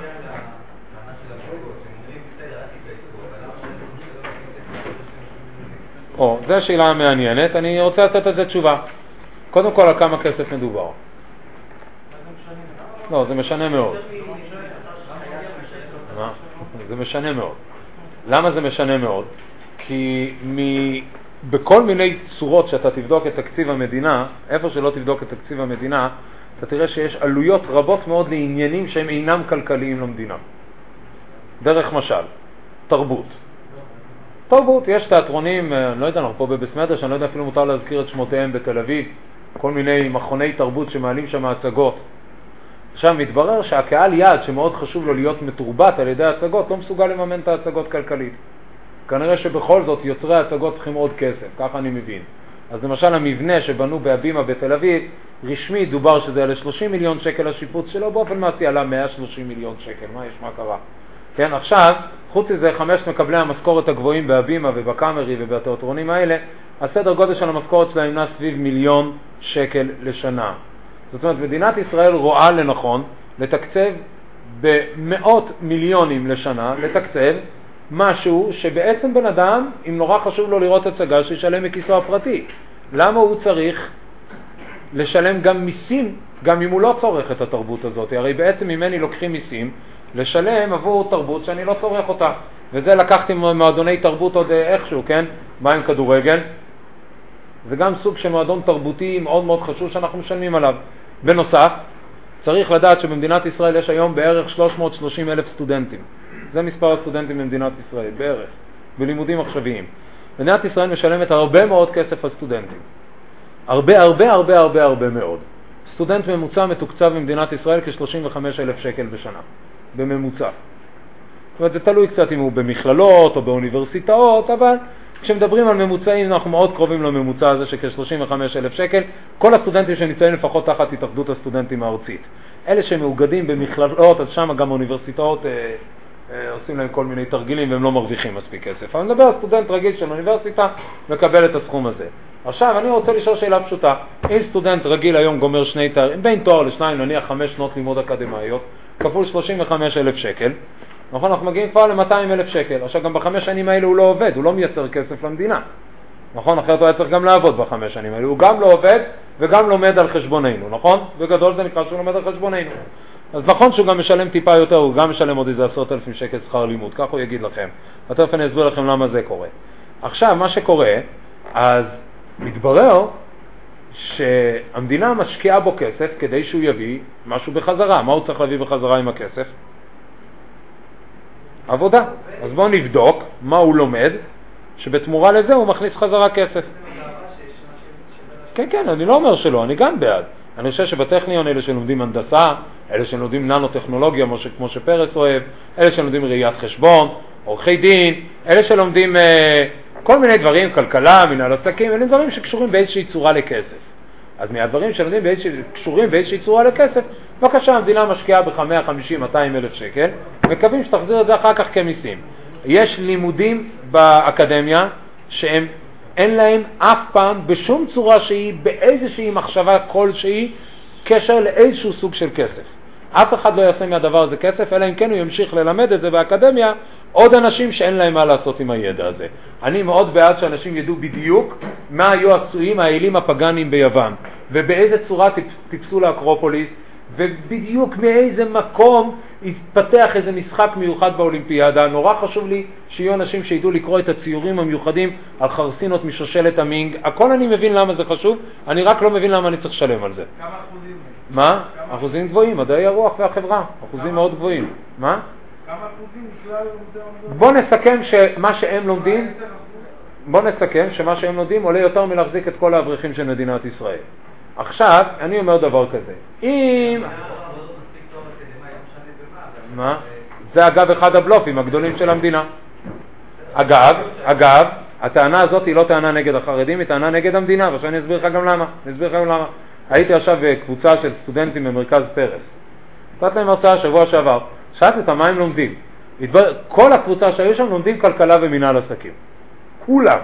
זו שאלה מעניינת, אני רוצה לתת את זה תשובה. קודם כל, על כמה כסף מדובר? לא, זה משנה מאוד. זה משנה מאוד. למה זה משנה מאוד? כי בכל מיני צורות שאתה תבדוק את תקציב המדינה, איפה שלא תבדוק את תקציב המדינה, אתה תראה שיש עלויות רבות מאוד לעניינים שהם אינם כלכליים למדינה. דרך משל, תרבות. תרבות, יש תיאטרונים, אני לא יודע, אנחנו פה בבסמדר, שאני לא יודע אפילו מותר להזכיר את שמותיהם בתל אביב, כל מיני מכוני תרבות שמעלים שם הצגות. עכשיו מתברר שהקהל יעד שמאוד חשוב לו להיות מתורבת על ידי הצגות, לא מסוגל לממן את ההצגות כלכלית. כנראה שבכל זאת יוצרי ההצגות צריכים עוד כסף, ככה אני מבין. אז למשל המבנה שבנו בהבימה בתל אביב, רשמי דובר שזה עלה 30 מיליון שקל השיפוץ שלו, באופן מעשי עלה 130 מיליון שקל, מה קרה? כן, עכשיו, חוץ מזה 5 מקבלי המשכורת הגבוהים בהבימה ובקאמרי ובתיאטרונים האלה, הסדר גודל של המשכורת שלהם נע סביב 1,000,000 שקל לשנה. זאת אומרת, מדינת ישראל רואה לנכון לתקצב במאות מיליונים לשנה, לתקצב משהו שבעצם בן אדם, אם נורא חשוב לו לראות הצגה, שישלם מכיסו הפרטי. למה הוא צריך לשלם גם מיסים, גם אם הוא לא צורך את התרבות הזאת? הרי בעצם ממני לוקחים מיסים לשלם עבור תרבות שאני לא צורך אותה. וזה לקחתי מועדוני תרבות עוד איכשהו, כן? מה עם כדורגל? זה גם סוג של מועדון תרבותי מאוד מאוד חשוב שאנחנו משלמים עליו. בנוסף, צריך לדעת שבמדינת ישראל יש היום בערך 330,000 סטודנטים. זה מספר הסטודנטים במדינת ישראל, בערך, בלימודים עכשוויים. מדינת ישראל משלמת הרבה מאוד כסף על סטודנטים. הרבה מאוד. סטודנט ממוצע מתוקצב במדינת ישראל כ-35,000 שקל בשנה, בממוצע. זאת אומרת, זה תלוי קצת אם הוא במכללות או באוניברסיטאות, אבל כשמדברים על ממוצעים אנחנו מאוד קרובים לממוצע הזה שכ-35,000 שקל. כל הסטודנטים שנמצאים לפחות תחת התאחדות הסטודנטים הארצית. אלה שמאוגדים במכללות, אז שם גם האוניברסיטאות עושים להם כל מיני תרגילים והם לא מרוויחים מספיק כסף. אני מדבר על סטודנט רגיל של אוניברסיטה מקבל את הסכום הזה. עכשיו אני רוצה לשאול שאלה פשוטה. אם סטודנט רגיל היום גומר 2 תארים, בין תואר לשניים, נניח 5 שנות לימוד אקדמיות, כפול 35,000 שקל, נכון, אנחנו מגיעים כבר ל-200,000 שקל. עכשיו גם ב5 שנים האלה הוא לא עובד, הוא לא מייצר כסף למדינה. נכון, אחרת הוא היה צריך גם לעבוד ב5 שנים האלה. הוא גם לא עובד וגם לומד על חשבוננו, נכון? בגדול זה נקרא שהוא לומד על חשבוננו. אז נכון שהוא גם משלם טיפה יותר, הוא גם משלם עוד איזה 10,000 שקל שכר לימוד, כך הוא יגיד לכם. ותכף אני אסביר לכם למה זה קורה. עכשיו, מה שקורה, אז מתברר שהמדינה משקיעה בו כסף כדי שהוא יביא משהו בחזרה. מה הוא צריך להביא בחזרה עם הכסף? עבודה. אז בואו נבדוק מה הוא לומד, שבתמורה לזה הוא מכניס חזרה כסף. כן, כן, אני לא אומר שלא, אני גם בעד. אני חושב שבטכניון אלה שלומדים הנדסה, אלה שלומדים ננו-טכנולוגיה, כמו שפרס אוהב, אלה שלומדים ראיית חשבון, עורכי דין, אלה שלומדים כל מיני דברים, כלכלה, מנהל עסקים, אלה דברים שקשורים באיזושהי צורה לכסף. אז מהדברים שלומדים קשורים באיזושהי צורה לכסף, בבקשה, המדינה משקיעה ב-150-200 אלף שקל, מקווים שתחזיר את זה אחר כך כמיסים. יש לימודים באקדמיה שהם אין להם אף פעם בשום צורה שהיא, באיזושהי מחשבה כלשהי, קשר לאיזשהו סוג של כסף. אף אחד לא יעשה מהדבר הזה כסף, אלא אם כן הוא ימשיך ללמד את זה באקדמיה עוד אנשים שאין להם מה לעשות עם הידע הזה. אני מאוד בעד שאנשים ידעו בדיוק מה היו עשויים האלים הפגנים ביוון, ובאיזה צורה טיפסו לאקרופוליס, ובדיוק מאיזה מקום התפתח איזה משחק מיוחד באולימפיאדה. נורא חשוב לי שיהיו אנשים שידעו לקרוא את הציורים המיוחדים על חרסינות משושלת המינג. הכל אני מבין למה זה חשוב, אני רק לא מבין למה אני צריך לשלם על זה. כמה אחוזים? מה? אחוזים גבוהים, מדעי הרוח והחברה, אחוזים מאוד גבוהים. מה? כמה אחוזים בכלל? בוא נסכם שמה שהם לומדים, שמה שהם לומדים עולה יותר מלהחזיק את כל האברכים של מדינת ישראל. עכשיו, אני אומר דבר כזה, אם... מה? זה אגב אחד הבלופים הגדולים של המדינה. אגב, הטענה הזאת היא לא טענה נגד החרדים, היא טענה נגד המדינה, ועכשיו אני אסביר לך גם למה. הייתי עכשיו בקבוצה של סטודנטים במרכז פרס. נתת להם הרצאה שבוע שעבר, שאלתי אותם מה הם לומדים. כל הקבוצה שהיו שם לומדים כלכלה ומנהל עסקים. כולם.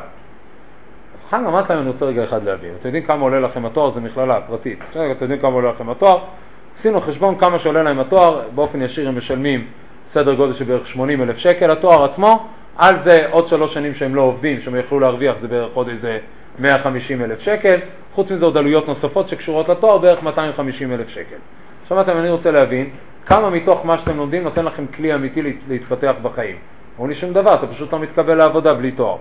אחר אמרת להם, אני רוצה רגע אחד להבין. אתם יודעים כמה עולה לכם התואר? זה מכללה פרטית. אתם יודעים כמה עולה לכם התואר? עשינו חשבון כמה שעולה להם התואר, באופן ישיר הם משלמים סדר גודל של בערך 80,000 שקל. התואר עצמו, על זה עוד 3 שנים שהם לא עובדים, שהם יכלו להרוויח, זה בערך עוד איזה 150,000 שקל. חוץ מזה עוד עלויות נוספות שקשורות לתואר, בערך 250,000 שקל. שמעתם, אני רוצה להבין, כמה מתוך מה שאתם לומדים נותן לכם כלי אמיתי להתפתח בחיים. אמרו לי שום דבר, אתה פשוט לא מתקבל לעבודה בלי תואר.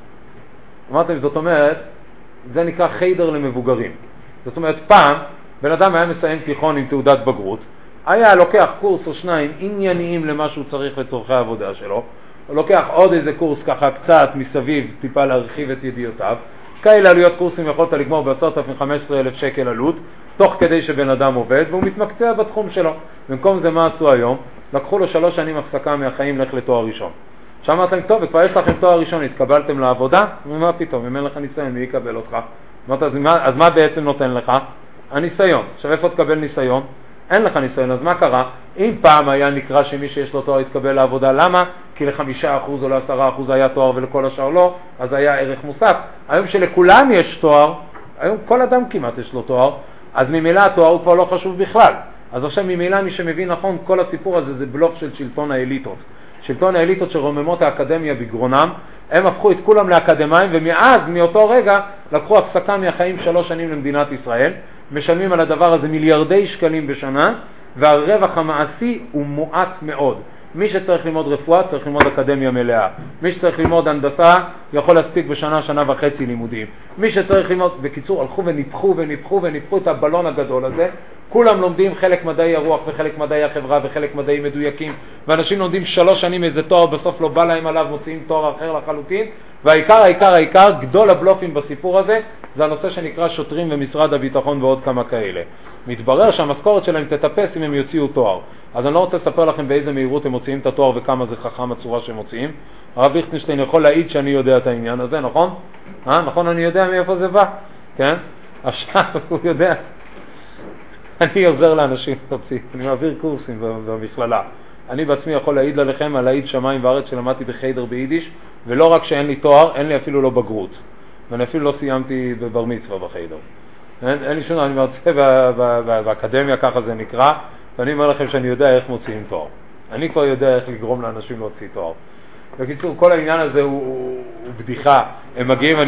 אמרתם, זאת אומרת, זה נקרא חיידר למבוגרים. זאת אומרת, פעם, בן אדם היה מסיים תיכון עם תעודת בגרות, היה לוקח קורס או 2 ענייניים למה שהוא צריך לצורכי העבודה שלו, הוא לוקח עוד איזה קורס ככה קצת מסביב, טיפה להרחיב את ידיעותיו, כאלה עלויות קורסים יכולת לגמור ב10,000-15,000 שקל עלות, תוך כדי שבן אדם עובד, והוא מתמקצע בתחום שלו. במקום זה מה עשו היום? לקחו לו 3 שנים הפסקה מהחיים, לך לתואר ראשון. עכשיו אמרתם, טוב, וכבר יש לכם תואר ראשון, התקבלתם לעבודה? ומה פתאום, אם אין לך ניסיון, מי יקבל אותך? אמרת, אז מה בעצם נותן לך? הניסיון. עכשיו איפה תקבל ניסיון? אין לך ניסיון, אז מה קרה? אם פעם היה נקרא שמי שיש לו תואר יתקבל לעבודה, למה? כי ל5% או ל10% היה תואר ולכל השאר לא, אז היה ערך מוסף. היום שלכולם יש תואר, היום כל אדם כמעט יש לו תואר, אז ממילא התואר הוא כבר לא חשוב בכלל. אז עכשיו ממילא מי שמבין נכון, כל הסיפור הזה זה בלוף של שלטון האליטות. שלטון האליטות שרוממות האקדמיה בגרונם, הם הפכו את כולם לאקדמיים, ומאז, מאותו רגע, לקחו הפסקה מהחיים 3 שנים למדינת ישראל, משלמים על הדבר הזה מיליארדי שקלים בשנה, והרווח המעשי הוא מועט מאוד. מי שצריך ללמוד רפואה צריך ללמוד אקדמיה מלאה. מי שצריך ללמוד הנדסה יכול להספיק בשנה, 1.5 לימודים. מי שצריך ללמוד, בקיצור, הלכו וניפחו את הבלון הגדול הזה. כולם לומדים חלק מדעי הרוח וחלק מדעי החברה וחלק מדעי מדויקים, ואנשים לומדים 3 שנים איזה תואר, בסוף לא בא להם עליו, מוציאים תואר אחר לחלוטין. והעיקר, גדול הבלופים בסיפור הזה, זה הנושא שנקרא שוטרים ומשרד הביטחון ועוד כמה כאלה. מתברר שהמשכורת שלהם תטפס אם הם יוציאו תואר. אז אני לא רוצה לספר לכם באיזה מהירות הם מוציאים את התואר וכמה זה חכם הצורה שהם מוציאים. הרב ליכטנשטיין יכול להעיד שאני יודע את העניין הזה, נכון? נכון, אני יודע מאיפה זה בא, כן? עכשיו הוא יודע. אני עוזר לאנשים להוציא, אני מעביר קורסים במכללה. אני בעצמי יכול להעיד לכם על העיד שמיים וארץ שלמדתי בחיידר ביידיש, ולא רק שאין לי תואר, אין לי אפילו לא בגרות. ואני אפילו לא סיימתי בבר מצווה בחיידר. אין לי שום, אני מרצה באקדמיה, ככה זה נקרא, ואני אומר לכם שאני יודע איך מוציאים תואר. אני כבר יודע איך לגרום לאנשים להוציא תואר. בקיצור, כל העניין הזה הוא בדיחה. הם מגיעים,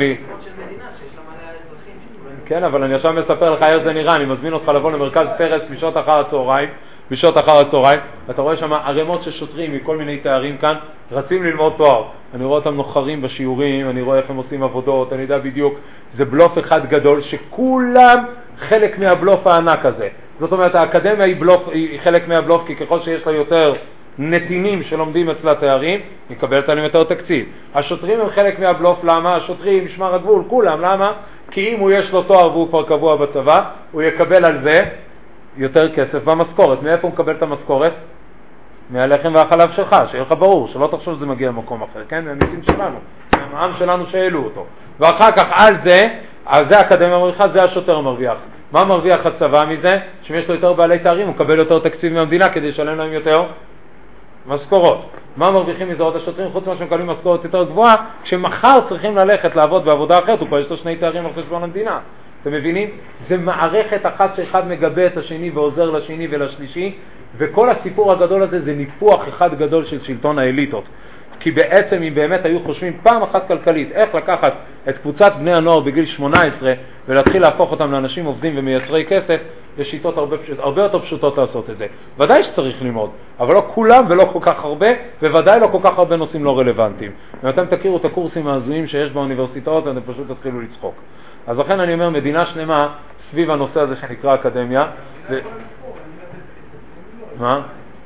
כן, אבל אני עכשיו מספר לך איך זה נראה. אני מזמין אותך לבוא למרכז פרס בשעות אחר הצהריים, ואתה רואה שם ערימות של שוטרים מכל מיני תארים כאן, רצים ללמוד תואר. אני רואה אותם נוחרים בשיעורים, אני רואה איך הם עושים עבודות, אני יודע בדיוק, זה בלוף אחד גדול שכולם חלק מהבלוף הענק הזה. זאת אומרת, האקדמיה היא חלק מהבלוף, כי ככל שיש לה יותר נתינים שלומדים אצלה תארים, יקבלת עליהם יותר תקציב. השוטרים הם חלק מהבלוף, למה? השוטרים, משמר הגבול, כולם, למה? כי אם הוא יש לו תואר והוא כבר קבוע בצבא, הוא יקבל על זה יותר כסף במשכורת. מאיפה הוא מקבל את המשכורת? מהלחם והחלב שלך, שיהיה לך ברור, שלא תחשוב שזה מגיע למקום אחר, כן? מהמיסים שלנו, מהעם שלנו שהעלו אותו. ואחר כך על זה האקדמיה מרוויחה, זה השוטר המרוויח. מה מרוויח הצבא מזה? שאם יש לו יותר בעלי תארים, הוא מקבל יותר תקציב מהמדינה כדי לשלם להם יותר משכורות. מה מרוויחים מזה עוד השוטרים? חוץ ממה שמקבלים משכורת יותר גבוהה, כשמחר צריכים ללכת לעבוד בעבודה אחרת, הוא כבר יש לו 2 תארים על חשבון המדינה. אתם מבינים? זה מערכת אחת שאחד מגבה את השני ועוזר לשני ולשלישי, וכל הסיפור הגדול הזה זה ניפוח אחד גדול של שלטון האליטות. כי בעצם אם באמת היו חושבים פעם אחת כלכלית איך לקחת את קבוצת בני הנוער בגיל 18 ולהתחיל להפוך אותם לאנשים עובדים ומייצרי כסף, יש שיטות הרבה יותר פשוטות לעשות את זה. ודאי שצריך ללמוד, אבל לא כולם ולא כל כך הרבה, וודאי לא כל כך הרבה נושאים לא רלוונטיים. אם אתם תכירו את הקורסים ההזויים שיש באוניברסיטאות, אתם פשוט תתחילו לצחוק. אז לכן אני אומר, מדינה שלמה סביב הנושא הזה שנקרא אקדמיה. מה?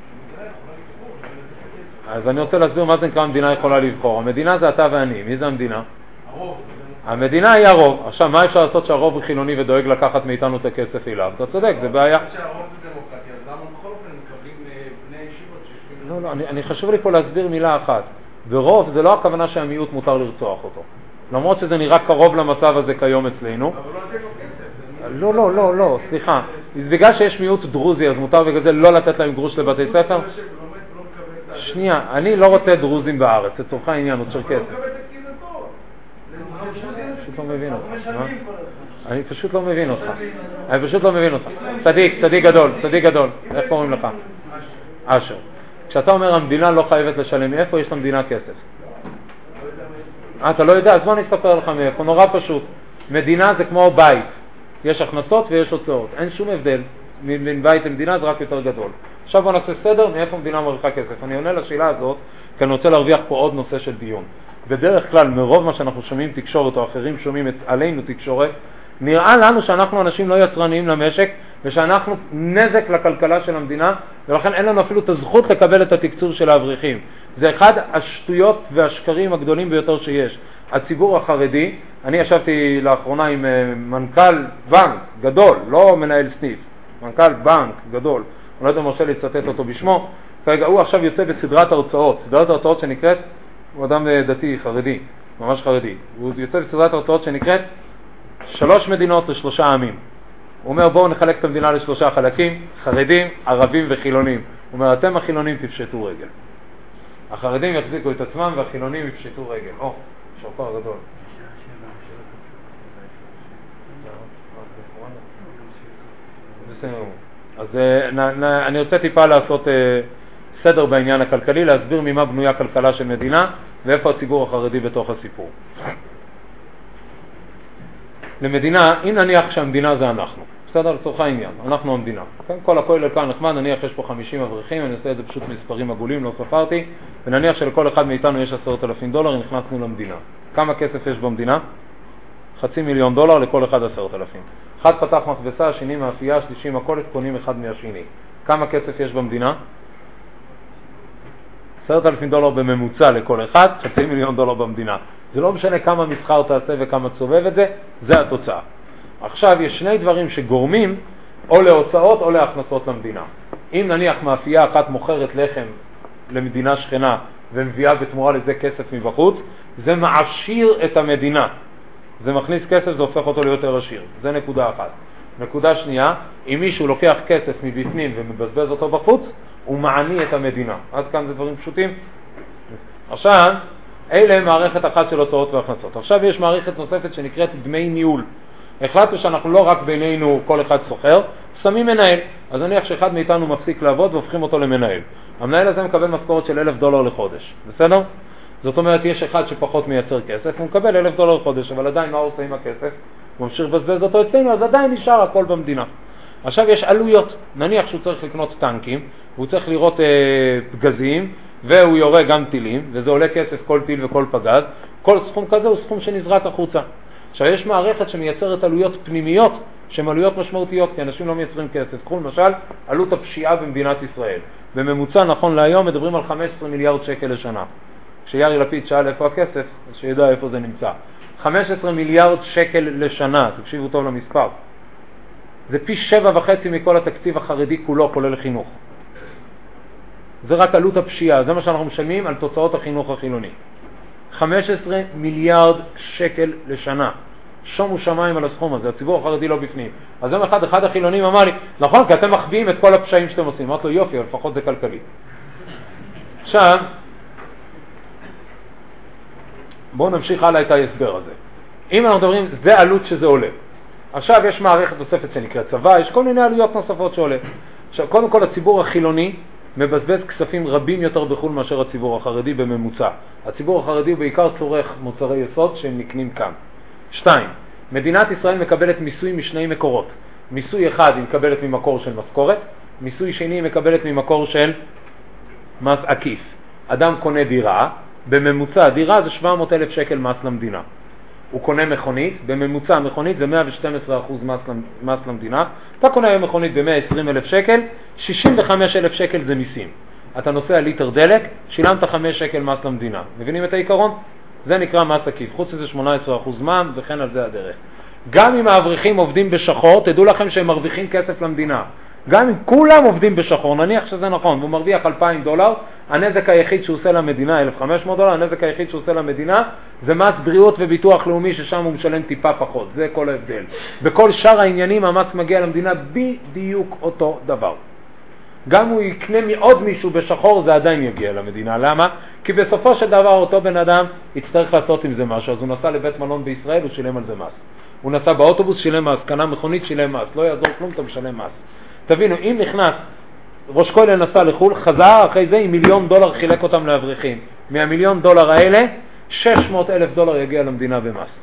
אז אני רוצה להסביר מה זה נקרא המדינה יכולה לבחור. המדינה זה אתה ואני. מי זה המדינה? הרוב. המדינה היא הרוב. עכשיו, מה אפשר לעשות שהרוב הוא חילוני ודואג לקחת מאיתנו את הכסף אליו? אתה צודק, זה בעיה. שהרוב זה דמוקרטיה, אז למה בכל אופן מקבלים בני ישיבות שיושבים... לא, אני חשוב לי פה להסביר מילה אחת. ברוב זה לא הכוונה שהמיעוט מותר לרצוח אותו. למרות שזה נראה קרוב למצב הזה כיום אצלנו. אבל לא לתת לו כסף. לא, סליחה. בגלל שיש מיעוט דרוזי, אז מותר בגלל זה לא לתת להם גרוש לבתי ספר? שנייה, אני לא רוצה דרוזים בארץ, לצורך העניין, הוא צ'רקסי. פשוט לא מבין אותך. אני פשוט לא מבין אותך. צדיק גדול. איך קוראים לך? אשר. כשאתה אומר המדינה לא חייבת לשלם, מאיפה יש למדינה כסף? אתה לא יודע, אז בוא נספר לך מאיפה, נורא פשוט. מדינה זה כמו בית, יש הכנסות ויש הוצאות, אין שום הבדל בין בית למדינה, זה רק יותר גדול. עכשיו בוא נעשה סדר, מאיפה מדינה מרוויחה כסף. אני עונה לשאלה הזאת, כי אני רוצה להרוויח פה עוד נושא של דיון. בדרך כלל, מרוב מה שאנחנו שומעים תקשורת, או אחרים שומעים עלינו תקשורת, נראה לנו שאנחנו אנשים לא יצרניים למשק, ושאנחנו נזק לכלכלה של המדינה, ולכן אין לנו אפילו את הזכות לקבל את התקצוב של האברכים. זה אחד השטויות והשקרים הגדולים ביותר שיש. הציבור החרדי, אני ישבתי לאחרונה עם מנכ"ל בנק גדול, לא מנהל סניף, מנכ"ל בנק גדול, אני לא יודע אם מרשה לצטט אותו בשמו, כרגע הוא עכשיו יוצא בסדרת הרצאות שנקראת, הוא אדם דתי, חרדי, ממש חרדי, הוא יוצא בסדרת הרצאות שנקראת 3 מדינות ל3 עמים. הוא אומר בואו נחלק את המדינה ל3 חלקים, חרדים, ערבים וחילונים. הוא אומר אתם החילונים תפשטו רגל. החרדים יחזיקו את עצמם והחילונים יפשטו רגל. שופר גדול. אז אני רוצה טיפה לעשות סדר בעניין הכלכלי, להסביר ממה בנויה כלכלה של מדינה ואיפה הציבור החרדי בתוך הסיפור. למדינה, אם נניח שהמדינה זה אנחנו, בסדר, לצורך העניין, אנחנו המדינה. כל הכולל כאן נחמד, נניח יש פה 50 אברכים, אני עושה את זה פשוט מספרים עגולים, לא ספרתי, ונניח שלכל אחד מאיתנו יש $10,000, נכנסנו למדינה. כמה כסף יש במדינה? $500,000 לכל אחד 10,000. אחד פתח מכבסה, השני מאפייה, השלישי מכולת, קונים אחד מהשני. כמה כסף יש במדינה? $10,000 בממוצע לכל אחד, $500,000 במדינה. זה לא משנה כמה מסחר תעשה וכמה תסובב את זה, זה התוצאה. עכשיו יש 2 דברים שגורמים או להוצאות או להכנסות למדינה. אם נניח מאפייה אחת מוכרת לחם למדינה שכנה ומביאה בתמורה לזה כסף מבחוץ, זה מעשיר את המדינה. זה מכניס כסף, זה הופך אותו ליותר עשיר. זה נקודה אחת. נקודה שנייה, אם מישהו לוקח כסף מבפנים ומבזבז אותו בחוץ, הוא מעני את המדינה. עד כאן זה דברים פשוטים. עכשיו, אלה מערכת אחת של הוצאות והכנסות. עכשיו יש מערכת נוספת שנקראת דמי ניהול. החלטנו שאנחנו לא רק בינינו כל אחד סוחר, שמים מנהל. אז נניח שאחד מאיתנו מפסיק לעבוד והופכים אותו למנהל. המנהל הזה מקבל משכורת של $1,000 לחודש. בסדר? זאת אומרת, יש אחד שפחות מייצר כסף, הוא מקבל $1,000 לחודש, אבל עדיין מה הוא עושה עם הכסף? הוא ממשיך לבזבז אותו אצלנו, אז עדיין נשאר הכל במדינה. עכשיו יש עלויות. נניח שהוא צריך לקנות טנקים, הוא צריך לראות פגזים, והוא יורה גם טילים, וזה עולה כסף כל טיל וכל פגז. כל סכום כזה הוא סכום שנזרק החוצה. עכשיו יש מערכת שמייצרת עלויות פנימיות, שהן עלויות משמעותיות, כי אנשים לא מייצרים כסף. קחו למשל עלות הפשיעה במדינת ישראל. בממוצע נכון להיום מדברים על 15 מיליארד שקל לשנה. כשיאיר לפיד שאל איפה הכסף, אז שידע איפה זה נמצא. 15 מיליארד שקל לשנה, תקשיבו טוב למספר. זה פי 7.5 מכל התקציב החרדי כולו, כולל חינוך. זה רק עלות הפשיעה, זה מה שאנחנו משלמים על תוצאות החינוך החילוני. 15 מיליארד שקל לשנה. שומו שמיים על הסכום הזה, הציבור החרדי לא בפנים. אז יום אחד החילונים אמר לי, נכון, כי אתם מחביאים את כל הפשעים שאתם עושים. אמרתי לו, יופי, אבל לפחות זה כלכלי. עכשיו, בואו נמשיך הלאה את ההסבר הזה. אם אנחנו מדברים, זה עלות שזה עולה. עכשיו יש מערכת נוספת שנקראת צבא, יש כל מיני עלויות נוספות שעולה. עכשיו, קודם כל הציבור החילוני מבזבז כספים רבים יותר בחול מאשר הציבור החרדי בממוצע. הציבור החרדי הוא בעיקר צורך מוצרי יסוד שהם נקנים כאן. 2. מדינת ישראל מקבלת מיסוי משני מקורות. מיסוי אחד היא מקבלת ממקור של משכורת, מיסוי שני היא מקבלת ממקור של מס עקיף. אדם קונה דירה, בממוצע דירה זה 700,000 שקל מס למדינה. הוא קונה מכונית, בממוצע מכונית זה 112% מס למדינה. אתה קונה היום מכונית ב-120,000 שקל, 65,000 שקל זה מיסים. אתה נוסע ליטר דלק, שילמת 5 שקל מס למדינה. מבינים את העיקרון? זה נקרא מס עקיף. חוץ מזה 18% מע"מ, וכן על זה הדרך. גם אם האברכים עובדים בשחור, תדעו לכם שהם מרוויחים כסף למדינה. גם אם כולם עובדים בשחור, נניח שזה נכון, והוא מרוויח $2,000, הנזק היחיד שהוא עושה למדינה, $1,500, הנזק היחיד שהוא עושה למדינה, זה מס בריאות וביטוח לאומי, ששם הוא משלם טיפה פחות. זה כל ההבדל. בכל שאר העניינים המס מגיע למדינה בדיוק אותו דבר. גם הוא יקנה מעוד מישהו בשחור, זה עדיין יגיע למדינה. למה? כי בסופו של דבר אותו בן אדם יצטרך לעשות עם זה משהו. אז הוא נסע לבית מלון בישראל, הוא שילם על זה מס. הוא נסע באוטובוס, שילם מס. קנה מכונית, שילם מס. לא יעזור כלום, אתה משלם מס. תבינו, אם נכנס, ראש כהן נסע לחול, חזר אחרי זה עם $1,000,000 חילק אותם לאברכים. $1,000,000 האלה, $600,000 יגיע למדינה במס.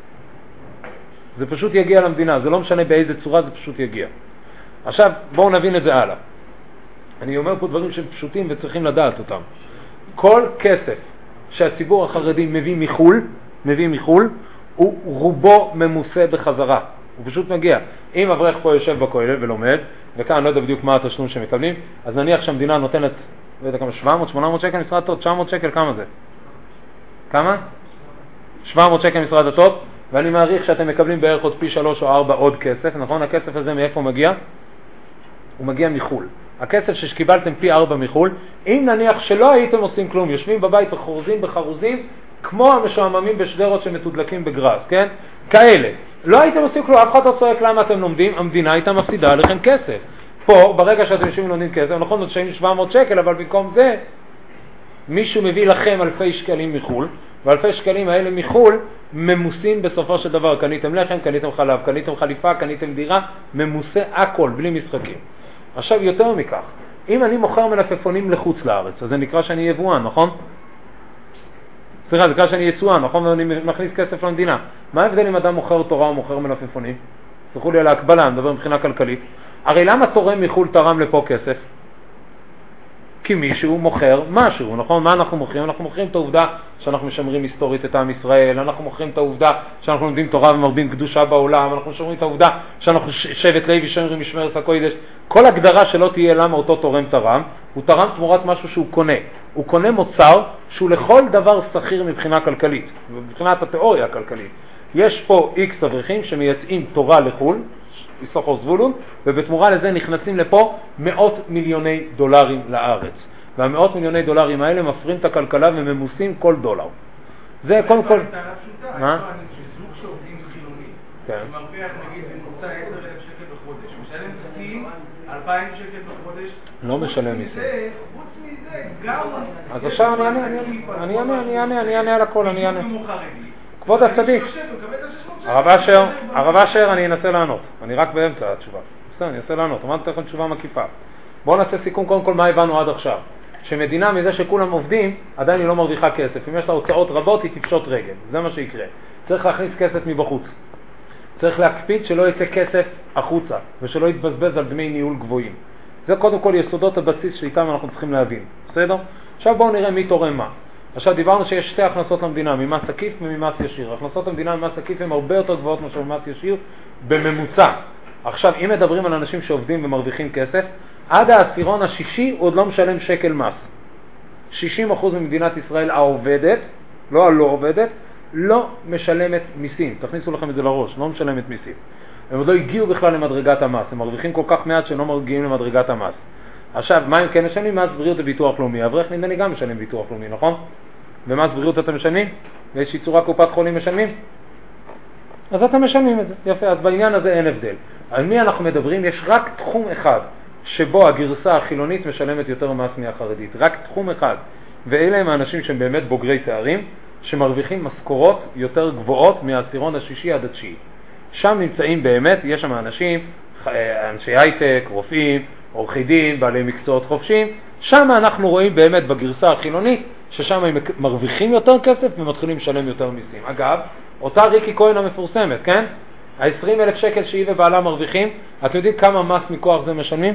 זה פשוט יגיע למדינה, זה לא משנה באיזה צורה, זה פשוט יגיע. עכשיו, בואו נבין את זה הלאה. אני אומר פה דברים שהם פשוטים וצריכים לדעת אותם. כל כסף שהציבור החרדי מביא מחול, הוא רובו ממוסה בחזרה. הוא פשוט מגיע. אם אברך פה יושב בכולל ולומד, וכאן אני לא יודע בדיוק מה התשלום שמקבלים, אז נניח שהמדינה נותנת, לא יודע כמה, 700, 800 שקל משרד הטוט, 900 שקל, כמה זה? כמה? 700 שקל משרד הטוט, ואני מעריך שאתם מקבלים בערך עוד פי 3 או 4 עוד כסף, נכון? הכסף הזה מאיפה הוא מגיע? הוא מגיע מחול. הכסף שקיבלתם פי 4 מחול, אם נניח שלא הייתם עושים כלום, יושבים בבית וחורזים בחרוזים, כמו המשועממים בשדרות שמתודלקים בגרס, כן? כאלה. לא הייתם עושים כלום, אף אחד לא צועק למה אתם לומדים, המדינה הייתה מפסידה עליכם כסף. פה, ברגע שאתם יושבים ולומדים כסף, נכון, נותנים 700 שקל, אבל במקום זה, מישהו מביא לכם אלפי שקלים מחול, ואלפי שקלים האלה מחול ממוסים בסופו של דבר. קניתם לחם, קניתם חלב, קניתם חליפה, קניתם דירה, ממוסה הכל, בלי משחקים. עכשיו יותר מכך, אם אני מוכר מלפפונים לחוץ לארץ, אז זה נקרא שאני יבואן, נכון? סליחה, זה נקרא שאני יצואן, נכון? ואני מכניס כסף למדינה. מה ההבדל אם אדם מוכר תורה או מוכר מלפפונים? סליחו לי על ההקבלה, אני מדבר מבחינה כלכלית. הרי למה תורם מחול תרם לפה כסף? כי מישהו מוכר משהו, נכון? מה אנחנו מוכרים? אנחנו מוכרים את העובדה שאנחנו משמרים היסטורית את עם ישראל, אנחנו מוכרים את העובדה שאנחנו לומדים תורה ומרבים קדושה בעולם, אנחנו משמרים את העובדה שאנחנו שבט לוי שומרים משמרת הקודש. כל הגדרה שלא תהיה למה אותו תורם תרם, הוא תרם תמורת משהו שהוא קונה. הוא קונה מוצר שהוא לכל דבר סחיר מבחינה כלכלית, מבחינת התיאוריה הכלכלית. יש פה X אברכים שמייצאים תורה לחול, יששכר זבולון, ובתמורה לזה נכנסים לפה $100,000,000 לארץ. וה$100,000,000 האלה מפרים את הכלכלה וממוסים כל דולר. זה קודם כל... מה? שזוג שעובדים חילוני, מרוויח נגיד בממוצע 10,000 שקל בחודש, משלם מיסים 2,000 שקל בחודש. לא משלם מיסים. חוץ מזה, גם... אז עכשיו אני אענה על הכל, אני אענה. כבוד הצדיק, הרב אשר, אני אנסה לענות. אני רק באמצע התשובה. בסדר, אני אנסה לענות. אמרתי לכם תשובה מקיפה. בואו נעשה סיכום קודם כל מה הבנו עד עכשיו. שמדינה מזה שכולם עובדים, עדיין היא לא מרוויחה כסף. אם יש לה הוצאות רבות, היא תפשוט רגל. זה מה שיקרה. צריך להכניס כסף מבחוץ. צריך להקפיד שלא יצא כסף החוצה, ושלא יתבזבז על דמי ניהול גבוהים. זה קודם כל יסודות הבסיס שאיתם אנחנו צריכים להבין. בסדר? עכשיו בואו נראה מי תורם מה. עכשיו דיברנו שיש שתי הכנסות למדינה, ממס עקיף וממס ישיר. הכנסות המדינה ממס עקיף הן הרבה יותר גבוהות מאשר ממס ישיר בממוצע. עכשיו, אם מדברים על אנשים שעובדים ומרוויחים כסף, עד העשירון השישי הוא עוד לא משלם שקל מס. 60% ממדינת ישראל העובדת, לא הלא עובדת, לא משלמת מיסים, תכניסו לכם את זה לראש, לא משלמת מיסים. הם עוד לא הגיעו בכלל למדרגת המס, הם מרוויחים כל כך מעט שלא מגיעים למדרגת המס. עכשיו, מה הם כן משלמים? מס בריאות וביטוח לאומי. אברך נדמה לי גם משלם ביטוח לאומי, נכון? ומס בריאות אתם משלמים? באיזושהי צורה קופת חולים משלמים? אז אתם משלמים את זה. יפה, אז בעניין הזה אין הבדל. על מי אנחנו מדברים? יש רק תחום אחד שבו הגרסה החילונית משלמת יותר מס מהחרדית. רק תחום אחד. ואלה הם האנשים שהם באמת בוגרי תארים, שמרוויחים משכורות יותר גבוהות מהעשירון השישי עד התשיעי. שם נמצאים באמת, יש שם אנשים, אנשי הייטק, רופאים, עורכי דין, בעלי מקצועות חופשיים. שם אנחנו רואים באמת בגרסה החילונית, ששם הם מרוויחים יותר כסף ומתחילים לשלם יותר מיסים. אגב, אותה ריקי כהן המפורסמת, כן? ה-20,000 שקל שהיא ובעלה מרוויחים, אתם יודעים כמה מס מכוח זה משלמים?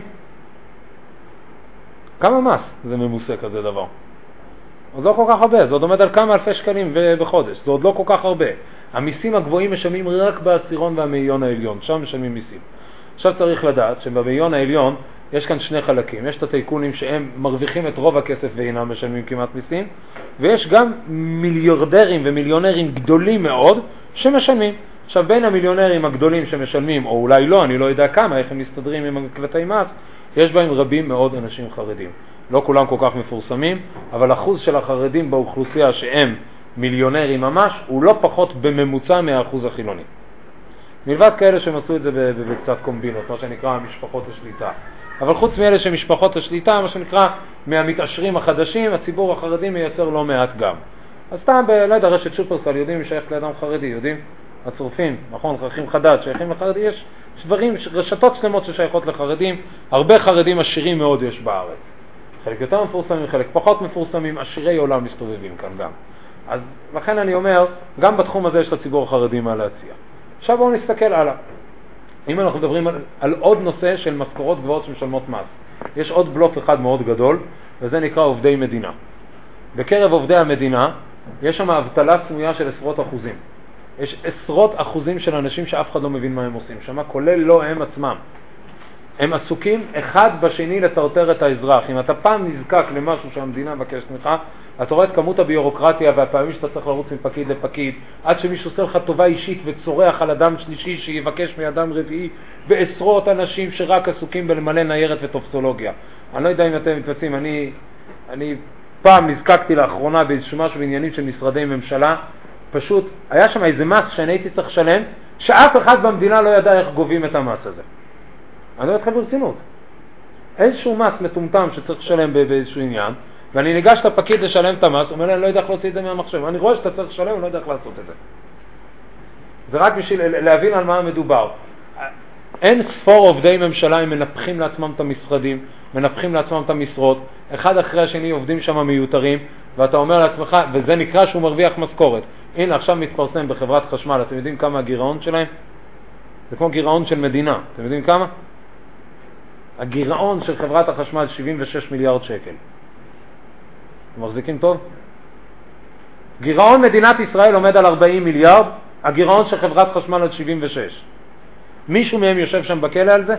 כמה מס זה ממוסה כזה דבר? עוד לא כל כך הרבה, זה עוד עומד על כמה אלפי שקלים בחודש, זה עוד לא כל כך הרבה. המיסים הגבוהים משלמים רק בעשירון והמאיון העליון, שם משלמים מיסים. עכשיו צריך לדעת שבמאיון העליון יש כאן שני חלקים, יש את הטייקונים שהם מרוויחים את רוב הכסף ואינם משלמים כמעט מיסים, ויש גם מיליארדרים ומיליונרים גדולים מאוד שמשלמים. עכשיו בין המיליונרים הגדולים שמשלמים, או אולי לא, אני לא יודע כמה, איך הם מסתדרים עם מקלטי מס, יש בהם רבים מאוד אנשים חרדים. לא כולם כל כך מפורסמים, אבל אחוז של החרדים באוכלוסייה שהם מיליונרים ממש, הוא לא פחות בממוצע מהאחוז החילוני. מלבד כאלה שהם עשו את זה בקצת קומבינות, מה שנקרא משפחות השליטה. אבל חוץ מאלה שמשפחות השליטה, מה שנקרא מהמתעשרים החדשים, הציבור החרדי מייצר לא מעט גם. אז סתם בלד הרשת שופרסל יודעים שייך לאדם חרדי, יודעים? הצורפים, נכון, חרכים חדד, שייכים לחרדי, יש דברים, רשתות שלמות ששייכות לחרדים, הרבה חרדים עשירים מאוד יש בארץ. חלק יותר מפורסמים, חלק פחות מפורסמים, עשירי עולם מסתובבים כאן גם. אז לכן אני אומר, גם בתחום הזה יש לציבור החרדי מה להציע. עכשיו בואו נסתכל הלאה. אם אנחנו מדברים על עוד נושא של משכורות גבוהות שמשלמות מס, יש עוד בלוף אחד מאוד גדול, וזה נקרא עובדי מדינה. בקרב עובדי המדינה, יש שם אבטלה סמויה של עשרות אחוזים. יש עשרות אחוזים של אנשים שאף אחד לא מבין מה הם עושים. שמה כולל לא הם עצמם. הם עסוקים אחד בשני לטרטר את האזרח. אם אתה פעם נזקק למשהו שהמדינה מבקשת ממך, אתה רואה את כמות הביורוקרטיה והפעמים שאתה צריך לרוץ מפקיד לפקיד, עד שמישהו עושה לך טובה אישית וצורח על אדם שלישי שיבקש מאדם רביעי, בעשרות אנשים שרק עסוקים בלמלא ניירת וטופסולוגיה. אני לא יודע אם אתם מתמצאים, אני פעם נזקקתי לאחרונה באיזשהו משהו בעניינים של משרדי ממשלה, פשוט היה שם איזה מס שאני הייתי צריך לשלם, שאף אחד במדינה לא ידע איך גובים את המס הזה. אני לא יודעת ברצינות. איזשהו מס מטומטם שצריך לשלם באיזשהו עניין, ואני ניגש לפקיד לשלם את המס, הוא אומר לי, אני לא יודע איך להוציא את זה מהמחשב. אני רואה שאתה צריך לשלם, אני לא יודע איך לעשות את זה. זה רק בשביל להבין על מה מדובר. אין ספור עובדי ממשלה, הם מנפחים לעצמם את המשרדים, מנפחים לעצמם את המשרות, אחד אחרי השני עובדים שם מיותרים, ואתה אומר לעצמך, וזה נקרא שהוא מרוויח משכורת. הנה, עכשיו מתפרסם בחברת חשמל, אתם יודעים כמה הגירעון שלהם? זה כמו גירעון של מדינה, אתם יודעים כמה? הגירעון של חברת החשמל 76 מיליארד שקל. אתם מחזיקים טוב? גירעון מדינת ישראל עומד על 40 מיליארד, הגירעון של חברת חשמל על 76. מישהו מהם יושב שם בכלא על זה?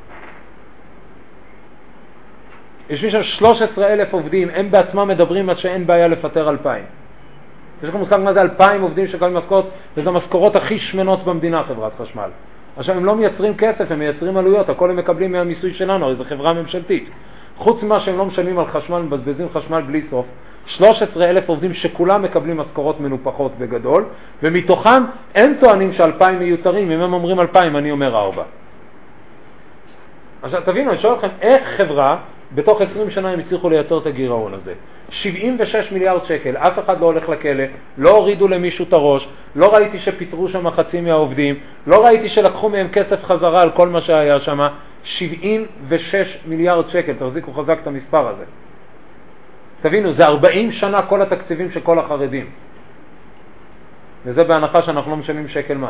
יושבים שם 13,000 עובדים, הם בעצמם מדברים עד שאין בעיה לפטר 2,000. יש לכם מושג מה זה 2,000 עובדים שקלים משכורות, וזה המשכורות הכי שמנות במדינה, חברת חשמל. עכשיו הם לא מייצרים כסף, הם מייצרים עלויות, הכל הם מקבלים מהמיסוי שלנו, הרי זו חברה ממשלתית. חוץ ממה שהם לא משלמים על חשמל, מבזבזים חשמל בלי סוף, 13,000 עובדים שכולם מקבלים משכורות מנופחות בגדול, ומתוכם הם טוענים ש2,000 מיותרים, אם הם אומרים 2,000, אני אומר 4. עכשיו תבינו, אני שואל לכם, איך חברה, בתוך 20 שנה הם הצליחו לייצר את הגירעון הזה? 76 מיליארד שקל, אף אחד לא הולך לכלא, לא הורידו למישהו את הראש, לא ראיתי שפיטרו שם חצי מהעובדים, לא ראיתי שלקחו מהם כסף חזרה על כל מה שהיה שם, 76 מיליארד שקל, תחזיקו חזק את המספר הזה. תבינו, זה 40 שנה כל התקציבים של כל החרדים. וזה בהנחה שאנחנו לא משלמים שקל מס.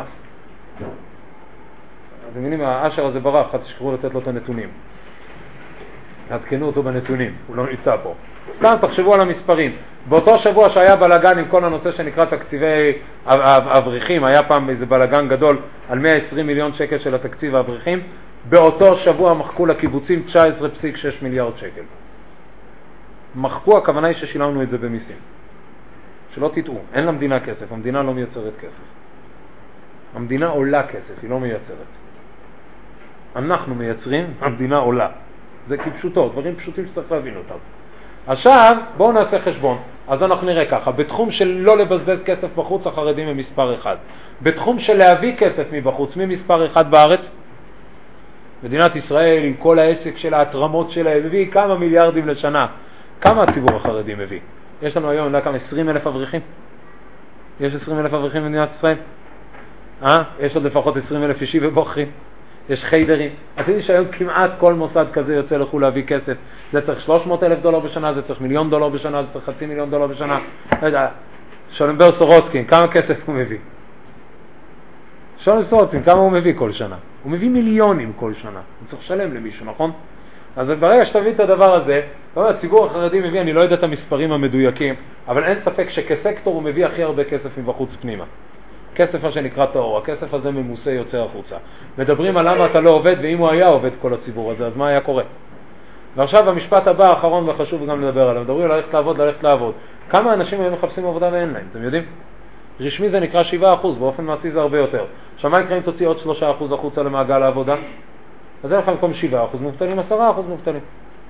אתם מבינים, האשר הזה ברח, תשכחו לתת לו את הנתונים. עדכנו אותו בנתונים, הוא לא נמצא פה. סתם תחשבו על המספרים. באותו שבוע שהיה בלגן עם כל הנושא שנקרא תקציבי האברכים, היה פעם איזה בלגן גדול על 120 מיליון שקל של התקציב האברכים, באותו שבוע מחקו לקיבוצים 19.6 מיליארד שקל. מחקו, הכוונה היא ששילמנו את זה במיסים. שלא תטעו, אין למדינה כסף, המדינה לא מייצרת כסף. המדינה עולה כסף, היא לא מייצרת. אנחנו מייצרים, המדינה עולה. זה כפשוטו, דברים פשוטים שצריך להבין אותם. עכשיו, בואו נעשה חשבון. אז אנחנו נראה ככה, בתחום של לא לבזבז כסף בחוץ, החרדים הם מספר אחד. בתחום של להביא כסף מבחוץ, מי מספר אחד בארץ? מדינת ישראל, עם כל העסק של ההתרמות שלה, מביא כמה מיליארדים לשנה. כמה הציבור החרדי מביא? יש לנו היום, כמה 20,000 אברכים? יש 20,000 אברכים במדינת ישראל? יש עוד לפחות 20,000 אישי ובוחרים. יש חיידרים. אז יש היום כמעט כל מוסד כזה יוצא לחול להביא כסף. זה צריך $300,000 בשנה, זה צריך $1,000,000 בשנה, זה צריך $500,000 בשנה. שולנבר סורוצקין, כמה כסף הוא מביא? שולנבר סורוצקין, כמה הוא מביא כל שנה? הוא מביא מיליונים כל שנה. הוא צריך לשלם למישהו, נכון? אז ברגע שתביא את הדבר הזה, הציבור החרדי מביא, אני לא יודע את המספרים המדויקים, אבל אין ספק שכסקטור הוא מביא הכי הרבה כסף מבחוץ פנימה. כסף מה שנקרא טהור, הכסף הזה ממוסה יוצא החוצה. מדברים על למה אתה לא עובד, ואם הוא היה עובד כל הציבור הזה, אז מה היה קורה? ועכשיו המשפט הבא, האחרון וחשוב גם לדבר עליו, מדברים על ללכת לעבוד. כמה אנשים היום מחפשים עבודה ואין להם, אתם יודעים? רשמי זה נקרא 7%, באופן מעשי זה הרבה יותר. עכשיו מה יקרה אם תוציא עוד 3% החוצה למעגל העבודה? אז זה לך במקום 7% מובטלים, 10% מובטלים.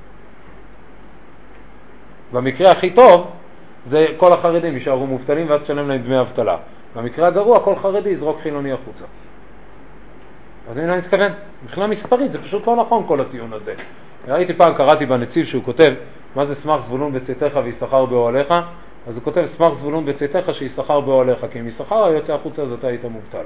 במקרה הכי טוב, זה כל החרדים יישארו מובטלים ואז תשלם להם דמי אבטלה. במקרה הגרוע, כל חרדי יזרוק חילוני החוצה. אז אני מתכוון, מבחינה מספרית, זה פשוט לא נכון כל הטיעון הזה. ראיתי פעם, קראתי בנציב שהוא כותב, מה זה שמח זבולון בצאתך ויששכר באוהליך? אז הוא כותב, שמח זבולון בצאתך שיששכר באוהליך, כי אם יששכר יוצא החוצה אז אתה היית מובטל.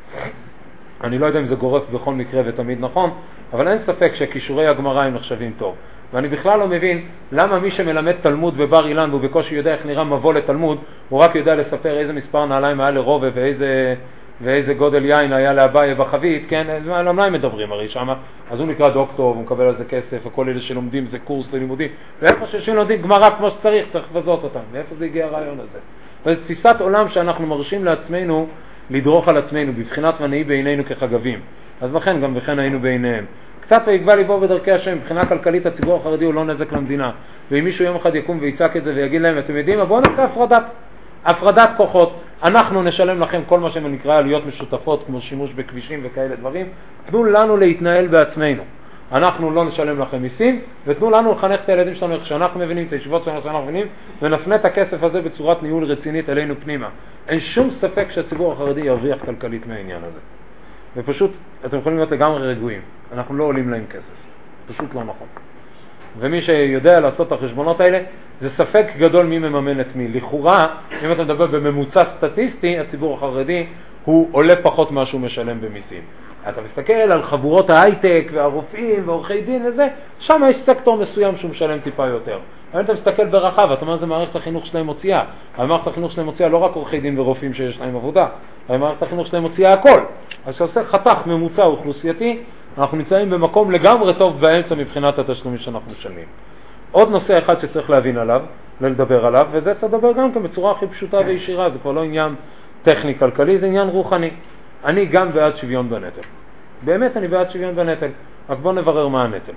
אני לא יודע אם זה גורף בכל מקרה ותמיד נכון, אבל אין ספק שכישורי הגמרא הם נחשבים טוב. ואני בכלל לא מבין למה מי שמלמד תלמוד בבר אילן והוא בקושי יודע איך נראה מבוא לתלמוד, הוא רק יודע לספר איזה מספר נעליים היה לרובה ואיזה גודל יין היה לאביי בחבית, כן? למה הם מדברים הרי שמה? אז הוא נקרא דוקטור, הוא מקבל על זה כסף, וכל אלה שלומדים זה קורס ללימודים. ואיפה שלומדים גמרא כמו שצריך, צריך לבזות אותם. מאיפה זה הגיע הרעיון הזה? וזו תפיסת עולם שאנחנו מרשים לעצמנו לדרוך על עצמנו, בבחינת ונהי בעינינו כחגבים. אז לכן גם בכן היינו בעיניהם. קצת ויגבה ליבו בדרכי השם, מבחינה כלכלית הציבור החרדי הוא לא נזק למדינה. ואם מישהו יום אחד יקום ויצעק את זה ויגיד להם, אתם יודעים, בואו נעשה הפרדת כוחות. אנחנו נשלם לכם כל מה שנקרא עלויות משותפות, כמו שימוש בכבישים וכאלה דברים. תנו לנו להתנהל בעצמנו. אנחנו לא נשלם לכם מיסים, ותנו לנו לחנך את הילדים שלנו איך שאנחנו מבינים, את הישיבות שלנו שאנחנו מבינים, ונפנה את הכסף הזה בצורת ניהול רצינית אלינו פנימה. אין שום ספק שהציבור החרדי ירוויח כלכלית מהעניין הזה. ופשוט, אתם יכולים להיות לגמרי רגועים. אנחנו לא עולים להם כסף. פשוט לא נכון. ומי שיודע לעשות את החשבונות האלה, זה ספק גדול מי מממן את מי. לכאורה, אם אתה מדבר בממוצע סטטיסטי, הציבור החרדי הוא עולה פחות מה שהוא משלם במיסים. אתה מסתכל על חבורות ההייטק והרופאים ועורכי דין וזה, שם יש סקטור מסוים שהוא משלם טיפה יותר. אבל אתה מסתכל ברחב, אתה אומר, זה מערכת החינוך שלהם מוציאה. אבל מערכת החינוך שלהם מוציאה לא רק עורכי דין ורופאים שיש להם עבודה, אבל מערכת החינוך שלהם מוציאה הכל. אז כשעושה חתך ממוצע אוכלוסייתי, אנחנו נמצאים במקום לגמרי טוב באמצע מבחינת התשלומים שאנחנו משלמים. עוד נושא אחד שצריך להבין עליו, לדבר עליו, וזה צריך לדבר גם כן בצורה הכי פשוטה וישירה, זה כבר לא עניין טכני כלכלי, זה עניין רוחני. אני גם בעד שוויון בנטל. באמת אני בעד שוויון בנטל. רק בואו נברר מה הנטל.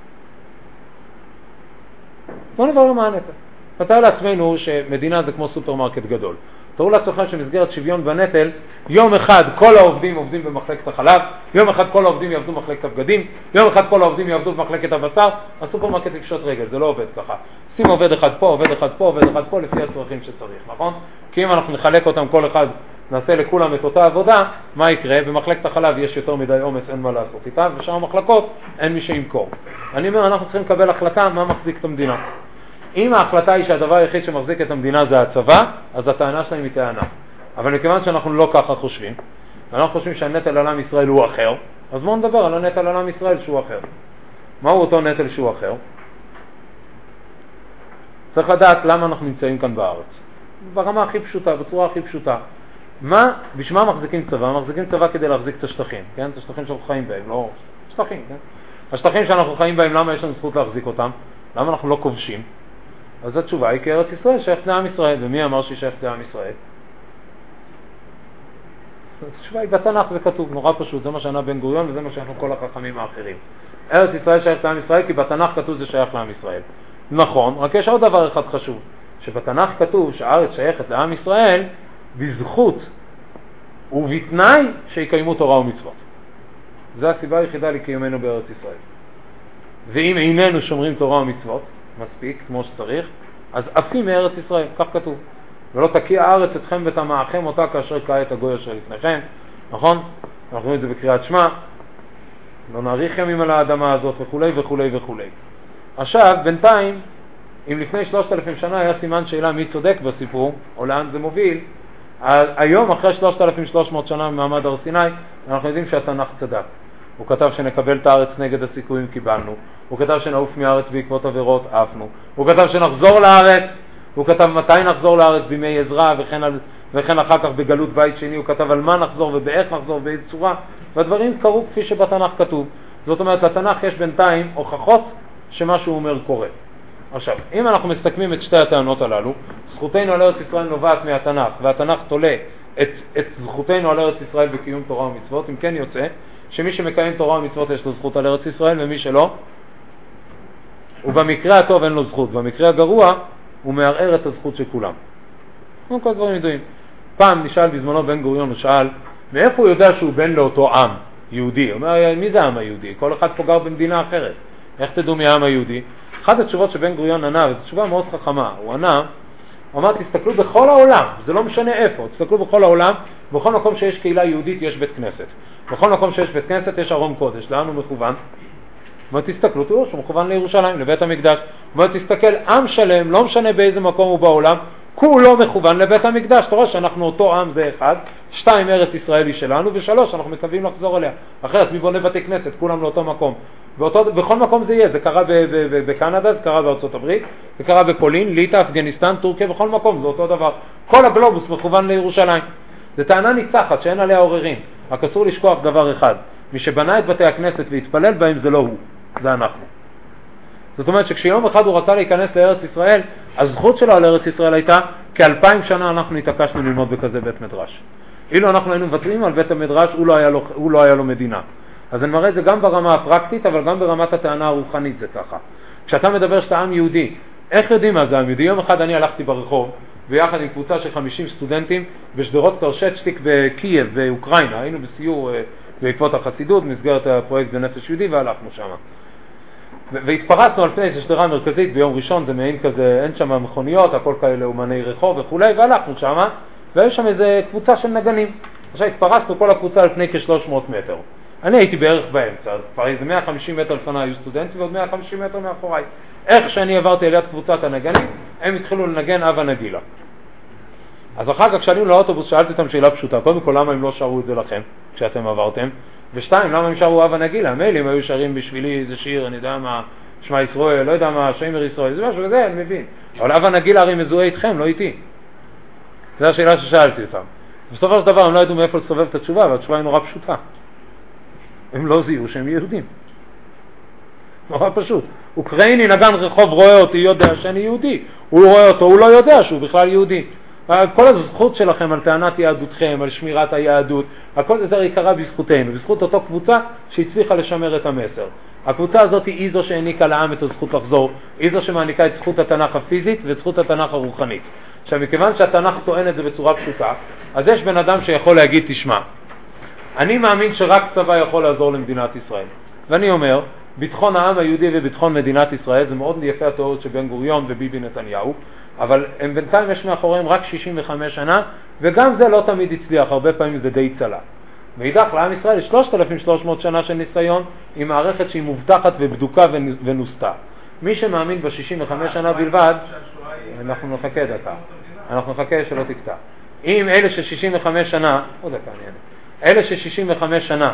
בואו נברר מה הנטל. נתאר לעצמנו שמדינה זה כמו סופרמרקט גדול. תראו לעצמכם שמסגרת שוויון בנטל, יום אחד כל העובדים עובדים במחלקת החלב, יום אחד כל העובדים יעבדו במחלקת הבגדים, יום אחד כל העובדים יעבדו במחלקת הבשר, הסופרמרקט יפשוט רגל, זה לא עובד ככה. שים עובד אחד פה, עובד אחד פה, עובד אחד פה, לפי הצרכים שצריך, נכון? כי אם אנחנו נחלק אותם כל אחד, נעשה לכולם את אותה עבודה, מה יקרה? במחלקת החלב יש יותר מדי עומס, אין מה לעשות איתה, ושם המחלקות אין מי שימכור. אני אומר, אנחנו צריכים לקבל החלטה מה מחזיק את המדינה. אם ההחלטה היא שהדבר היחיד שמחזיק את המדינה זה הצבא, אז הטענה שלהם היא טענה. אבל מכיוון שאנחנו לא ככה חושבים, אנחנו חושבים שהנטל על עם ישראל הוא אחר, אז בואו נדבר על הנטל על עם ישראל שהוא אחר. מהו אותו נטל שהוא אחר? צריך לדעת למה אנחנו נמצאים כאן בארץ. ברמה הכי פשוטה, בצורה הכי פשוטה. בשביל מה מחזיקים צבא? מחזיקים צבא כדי להחזיק את השטחים, כן? את השטחים שאנחנו חיים בהם, לא שטחים, כן? השטחים שאנחנו חיים בהם, למה יש לנו זכות להחזיק אותם? למה אנחנו לא כובשים? אז התשובה היא כי ארץ ישראל שייכת לעם ישראל. ומי אמר שהיא שייכת לעם ישראל? אז התשובה היא בתנ"ך, זה כתוב, נורא פשוט, זה מה שענה בן גוריון וזה מה שאנחנו כל החכמים האחרים. ארץ ישראל שייכת לעם ישראל כי בתנ"ך כתוב זה שייך לעם ישראל. נכון, רק יש עוד דבר אחד חשוב. שבתנ"ך כתוב שהארץ שייכת לעם ישראל בזכות ובתנאי שיקיימו תורה ומצוות. זו הסיבה היחידה לקיומנו בארץ ישראל. ואם איננו שומרים תורה ומצוות, מספיק, כמו שצריך, אז עפים מארץ ישראל, כך כתוב. ולא תקיע הארץ אתכם ותמעכם אותה כאשר קעה את הגוי אשר לפניכם, נכון? אנחנו רואים את זה בקריאת שמע, לא נאריך ימים על האדמה הזאת וכו' וכו' וכו'. עכשיו, בינתיים, אם לפני 3,000 שנה היה סימן שאלה מי צודק בסיפור, או לאן זה מוביל, היום אחרי 3,300 שנה ממעמד הר סיני, אנחנו יודעים שהתנ"ך צדק. הוא כתב שנקבל את הארץ נגד הסיכויים, קיבלנו. הוא כתב שנעוף מהארץ בעקבות עבירות, עפנו. הוא כתב שנחזור לארץ. הוא כתב מתי נחזור לארץ בימי עזרא, וכן אחר כך בגלות בית שני. הוא כתב על מה נחזור ובאיך נחזור, באיזו צורה. והדברים קרו כפי שבתנ"ך כתוב. זאת אומרת, לתנ"ך יש בינתיים הוכחות שמה שהוא אומר קורה. עכשיו, אם אנחנו מסתכמים את שתי הטענות הללו, זכותנו על ארץ ישראל נובעת מהתנ"ך, והתנ"ך תולה את זכותנו על ארץ ישראל בקיום תורה ומצוות, אם כן יוצא שמי שמקיים תורה ומצוות יש לו זכות על ארץ ישראל, ומי שלא, ובמקרה הטוב אין לו זכות, במקרה הגרוע הוא מערער את הזכות של כולם. כל דברים ידועים. פעם נשאל בזמנו בן גוריון, הוא שאל, מאיפה הוא יודע שהוא בן לאותו עם יהודי? הוא אומר, מי זה העם היהודי? כל אחד פה גר במדינה אחרת. איך תדעו מי העם היהודי? אחת התשובות שבן גוריון ענה, וזו תשובה מאוד חכמה, הוא ענה, הוא אמר, תסתכלו בכל העולם, זה לא משנה איפה, תסתכלו בכל העולם, בכל מקום שיש קהילה יהודית יש בית כנסת. בכל מקום שיש בית כנסת יש ארון קודש, לאן הוא מכוון? הוא אומר, תסתכלו, תראו שהוא מכוון לירושלים, לבית המקדש. הוא אומר, תסתכל, עם שלם, לא משנה באיזה מקום הוא בעולם, כולו מכוון לבית המקדש. אתה רואה שאנחנו אותו עם, זה אחד, 2 ארץ ישראלי שלנו, ו3 אנחנו מקווים לחזור אליה. אחרת מי בונה בתי כנסת, כולם לאותו מקום. בכל מקום זה יהיה, זה קרה בקנדה, זה קרה בארצות הברית, זה קרה בפולין, ליטא, אפגניסטן, טורקיה, בכל מקום, זה אותו דבר. כל הגלובוס מכוון לירושלים. זו טענה ניצחת שאין עליה עוררין, רק אסור לשכוח דבר אחד, מי שבנה את בתי הכנסת והתפלל בהם זה לא הוא, זה אנחנו. זאת אומרת שכשיום אחד הוא רצה להיכנס לארץ ישראל, הזכות שלו על ארץ ישראל הייתה כ2000 שנה אנחנו התעקשנו ללמוד בכזה בית מדרש. אילו אנחנו היינו מוותרים על בית המדרש, הוא לא היה לו מדינה. אז אני מראה את זה גם ברמה הפרקטית, אבל גם ברמת הטענה הרוחנית זה ככה. כשאתה מדבר שאתה עם יהודי, איך יודעים מה זה עם יהודי? יום אחד אני הלכתי ברחוב, ביחד עם קבוצה של 50 סטודנטים בשדרות קרשצ'טיק בקייב, באוקראינה. היינו בסיור בעקבות החסידות, מסגרת הפרויקט בנפש יהודי, והלכנו שם. והתפרסנו על פני איזו שדרה מרכזית ביום ראשון, זה מעין כזה, אין שם מכוניות, הכל כאלה אומני רחוב וכו', והלכנו שם, והיו שם איזו קבוצה של נגנים. עכשיו התפרסנו כל הקבוצה על פני כ-300 מטר. אני הייתי בערך באמצע, אז כבר איזה 150 מטר לפני היו סטודנטים ועוד 150 מטר מאחוריי. איך שאני עברתי ליד קבוצת הנגנים, הם התחילו לנגן אבא נגילה. אז אחר כך כשעלינו לאוטובוס שאלתי אותם שאלה פשוטה, קודם כל למה הם לא שרו את זה לכם כשאתם עברתם, ושתיים, למה הם שרו אבא נגילה? מילא הם היו שרים בשבילי איזה שיר, אני יודע מה, שמע ישראל, לא יודע מה, שמר ישראל, זה משהו כזה, אני מבין. אבל אבא נגילה הרי מזוהה איתכם, לא איתי. זו השאלה ששאלתי אותם. בסופו של דבר הם לא ידעו מאיפה לסובב את התשובה, והתשובה היא נורא פשוטה. הם לא זיהו שהם יהודים. נורא פשוט. אוקראיני נגן רחוב רואה אותי, יודע שאני יהודי. הוא רואה אותו, הוא לא יודע שהוא בכלל יהודי. כל הזכות שלכם על טענת יהדותכם, על שמירת היהדות, הכל יותר יקרה בזכותנו, בזכות אותו קבוצה שהצליחה לשמר את המסר. הקבוצה הזאת היא זו שהעניקה לעם את הזכות לחזור, היא זו שמעניקה את זכות התנ"ך הפיזית ואת זכות התנ"ך הרוחנית. עכשיו, מכיוון שהתנ"ך טוען את זה בצורה פשוטה, אז יש בן אדם שיכול להגיד, תשמע, אני מאמין שרק צבא יכול לעזור למדינת ישראל. ואני אומר, ביטחון העם היהודי וביטחון מדינת ישראל, זה מאוד יפה התיאוריות של בן גוריון וביבי נתניהו, אבל הם בינתיים יש מאחוריהם רק 65 שנה, וגם זה לא תמיד הצליח, הרבה פעמים זה די צלה. מאידך, לעם ישראל יש 3,300 שנה של ניסיון, עם מערכת שהיא מובטחת ובדוקה ונוסתה. מי שמאמין ב-65 שנה בלבד, אנחנו נחכה דקה. אנחנו נחכה שלא תקטע. אם אלה ש-65 שנה, עוד דקה אני אענה. אלה ש-65 שנה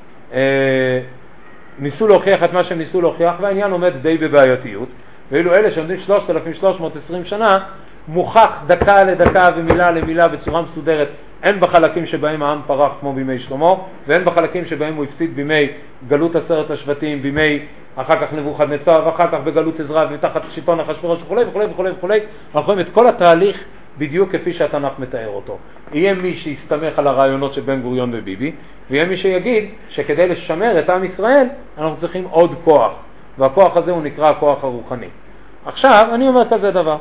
ניסו להוכיח את מה שהם ניסו להוכיח, והעניין עומד די בבעייתיות, ואילו אלה שעומדים 3,320 שנה, מוכח דקה לדקה ומילה למילה בצורה מסודרת, אין בחלקים שבהם העם פרח כמו בימי שלמה, ואין בחלקים שבהם הוא הפסיד בימי גלות 10 השבטים, בימי אחר כך נבוכדנצר, ואחר כך בגלות עזרא ותחת שלטון אחשוורוש וכו' וכו' וכו' וכו'. אנחנו רואים את כל התהליך בדיוק כפי שהתנ"ך מתאר אותו. יהיה מי שיסתמך על הרעיונות של בן גוריון וביבי, ויהיה מי שיגיד שכדי לשמר את עם ישראל אנחנו צריכים עוד כוח, והכוח הזה הוא נקרא הכוח הרוחני. עכשיו אני אומר כזה דבר,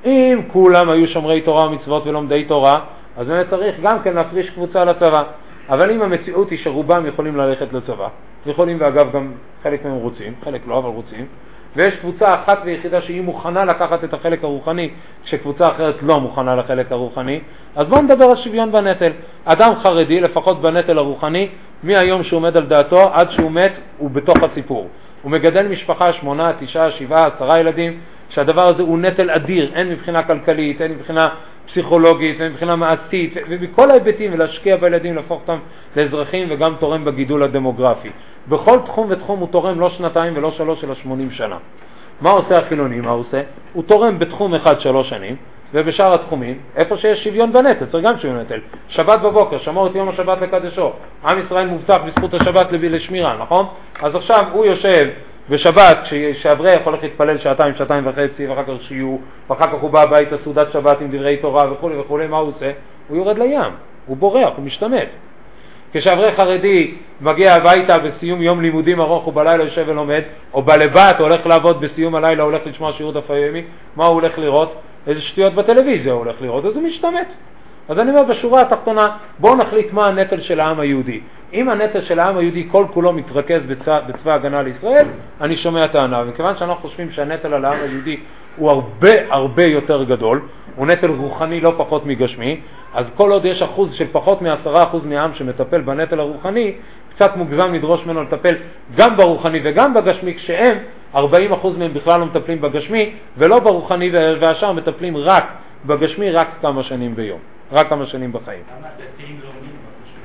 אם כולם היו שומרי תורה ומצוות ולומדי תורה, אז באמת צריך גם כן להפריש קבוצה לצבא. אבל אם המציאות היא שרובם יכולים ללכת לצבא, יכולים ואגב גם חלק מהם רוצים, חלק לא אבל רוצים, ויש קבוצה אחת ויחידה שהיא מוכנה לקחת את החלק הרוחני, כשקבוצה אחרת לא מוכנה לחלק הרוחני, אז בואו נדבר על שוויון בנטל. אדם חרדי, לפחות בנטל הרוחני, מהיום שהוא עומד על דעתו עד שהוא מת, הוא בתוך הסיפור. הוא מגדל משפחה 8, 9, 7, 10 ילדים, שהדבר הזה הוא נטל אדיר, הן מבחינה כלכלית, הן מבחינה פסיכולוגית, הן מבחינה מעשית, ובכל ההיבטים, ולהשקיע בילדים, להפוך אותם לאזרחים, וגם תורם בגידול הדמוגרפי. בכל תחום ותחום הוא תורם לא 2 ולא 3 אלא 80 שנה. מה עושה החילוני? מה הוא עושה? הוא תורם בתחום אחד 3 שנים, ובשאר התחומים, איפה שיש שוויון בנטל, צריך גם שוויון בנטל. שבת בבוקר, שמור את יום השבת לקדשו. עם ישראל מובטח בזכות השבת לשמירה, נכון? אז עכשיו הוא יושב בשבת, כשאברך הולך להתפלל 2, 2.5, ואחר כך שיעור, ואחר כך הוא בא הביתה סעודת שבת עם דברי תורה וכו' וכו', מה הוא עושה? הוא יורד לים, הוא בורח, הוא משתמט. כשאברך חרדי מגיע הביתה בסיום יום לימודים ארוך ובלילה יושב ולומד, או בלבת הולך לעבוד בסיום הלילה, הולך לשמוע שיעור דף היומי, מה הוא הולך לראות? איזה שטויות בטלוויזיה הוא הולך לראות, אז הוא משתמט. אז אני אומר בשורה התחתונה, בואו נחליט מה הנטל של העם היהודי. אם הנטל של העם היהודי כל כולו מתרכז בצבא הגנה לישראל, אני שומע טענה, וכיוון שאנחנו חושבים שהנטל על העם היהודי הוא הרבה יותר גדול, הוא נטל רוחני לא פחות מגשמי, אז כל עוד יש אחוז של פחות מ10% מהעם שמטפל בנטל הרוחני, קצת מוגזם לדרוש ממנו לטפל גם ברוחני וגם בגשמי, כשהם 40% מהם בכלל לא מטפלים בגשמי, ולא ברוחני והשאר מטפלים רק בגשמי רק כמה שנים ביום, רק כמה שנים בחיים. כמה דתיים לא עונים בגשמי?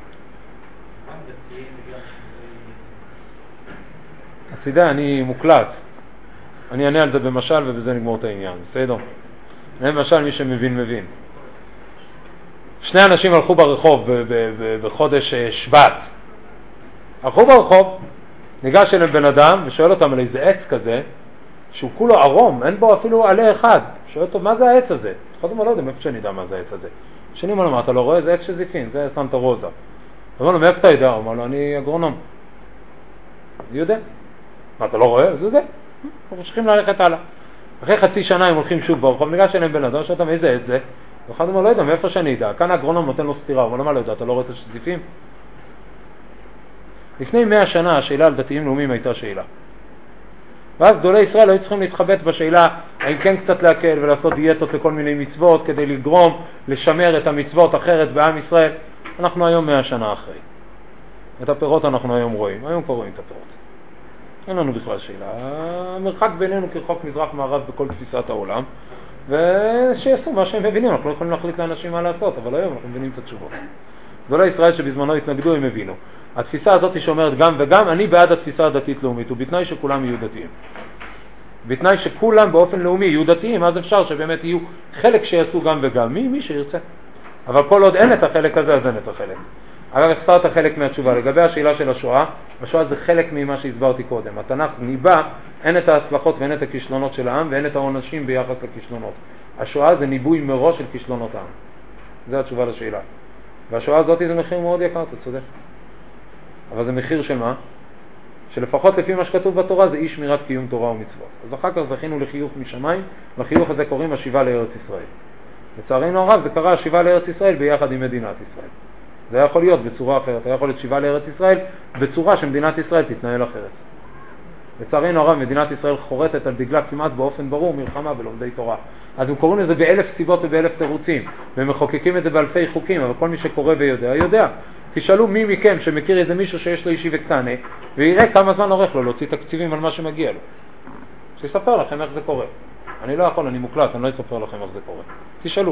הצידה, אני מוקלט. אני אענה על זה במשל ובזה נגמור את העניין, בסדר? למשל מי שמבין מבין. 2 אנשים הלכו ברחוב בחודש שבט. הלכו ברחוב, ניגש אליהם בן אדם ושואל אותם על איזה עץ כזה, שהוא כולו ערום, אין בו אפילו עלה אחד. שואל אותו, מה זה העץ הזה? קודם לא יודע, מאיפה שאני יודע מה זה העץ הזה? שני אומר לו, מה אתה לא רואה? זה עץ שזיפין, זה סנטה רוזה. אומר לו, מאיפה אתה יודע? הוא אומר לו, אני אגרונום. אני יודע. מה, אתה לא רואה? זה זה. אנחנו ממשיכים ללכת הלאה. אחרי חצי שנה הם הולכים שוב ברחוב, ניגש אליהם בן אדם, שואל אותם, איזה עץ זה? ואחד אומר, לא יודע, מאיפה שאני יודע? כאן האגרונום נותן לו סתירה. הוא אומר, מה לא יודע, אתה לא רואה את השזיפים? לפני 100 שנה השאלה על דתיים לאומיים הייתה שאלה. ואז גדולי ישראל היו צריכים להתחבט בשאלה האם כן קצת להקל ולעשות דיאטות לכל מיני מצוות כדי לגרום לשמר את המצוות אחרת בעם ישראל. אנחנו היום 100 שנה אחרי. את הפירות אנחנו היום רואים. היום כבר רואים את הפירות. אין לנו בכלל שאלה. המרחק בינינו כרחוק מזרח מערב בכל תפיסת העולם. ושיעשו מה שהם מבינים. אנחנו לא יכולים להחליט לאנשים מה לעשות, אבל היום אנחנו מבינים את התשובות. גדולי ישראל שבזמנו התנגדו הם הבינו. התפיסה הזאת שאומרת גם וגם, אני בעד התפיסה הדתית-לאומית, ובתנאי שכולם יהיו דתיים. בתנאי שכולם באופן לאומי יהיו דתיים, אז אפשר שבאמת יהיו חלק שיעשו גם וגם, מי שירצה. אבל כל עוד אין את החלק הזה, אז אין את החלק. אבל החסרת חלק מהתשובה. לגבי השאלה של השואה, השואה זה חלק ממה שהסברתי קודם. התנ"ך ניבא, אין את ההצלחות ואין את הכישלונות של העם, ואין את העונשים ביחס לכישלונות. השואה זה ניבוי מראש של כישלונות העם. זה התשובה לשאלה. והשואה הזאת זה מחיר מאוד יקר, אתה צודק. אבל זה מחיר של מה? שלפחות לפי מה שכתוב בתורה זה אי שמירת קיום תורה ומצוות. אז אחר כך זכינו לחיוך משמיים, לחיוך הזה קוראים השיבה לארץ ישראל. לצערנו הרב זה קרה השיבה לארץ ישראל ביחד עם מדינת ישראל. זה היה יכול להיות בצורה אחרת, היה יכול להיות שיבה לארץ ישראל בצורה שמדינת ישראל תתנהל אחרת. לצערנו הרב מדינת ישראל חורטת על דגלה כמעט באופן ברור מלחמה בלומדי תורה. אז הם קוראים לזה ב1000 סיבות וב1000 תירוצים, והם מחוקקים את זה באלפי חוקים, אבל כל מי שקורא ויודע, יודע. תשאלו מי מכם שמכיר איזה מישהו שיש לו ישיבה קטנה, ויראה כמה זמן עורך לו להוציא תקציבים על מה שמגיע לו. שיספר לכם איך זה קורה. אני לא יכול, אני מוקלט, אני לא אספר לכם איך זה קורה. תשאלו.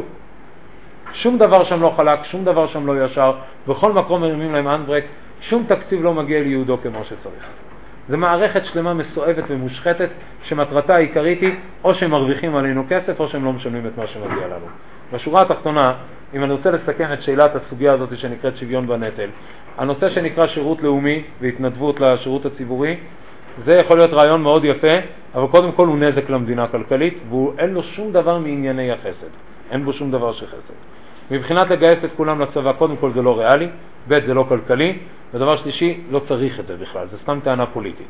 שום דבר שם לא חלק, שום דבר שם לא ישר, בכל מקום מרימים להם אנדברקס, שום תקציב לא מגיע ליהודו כמו שצריך. זה מערכת שלמה מסואבת ומושחתת, שמטרתה העיקרית היא או שהם מרוויחים עלינו כסף, או שהם לא משלמים את מה שמגיע לנו. בשורה התחתונה, אם אני רוצה לסכם את שאלת הסוגיה הזאת שנקראת שוויון בנטל, הנושא שנקרא שירות לאומי והתנדבות לשירות הציבורי, זה יכול להיות רעיון מאוד יפה, אבל קודם כל הוא נזק למדינה כלכלית, ואין לו שום דבר מענייני החסד. אין בו שום דבר שחסד. מבחינת לגייס את כולם לצבא, קודם כל זה לא ריאלי, ב' זה לא כלכלי, ודבר שלישי, לא צריך את זה בכלל, זה סתם טענה פוליטית.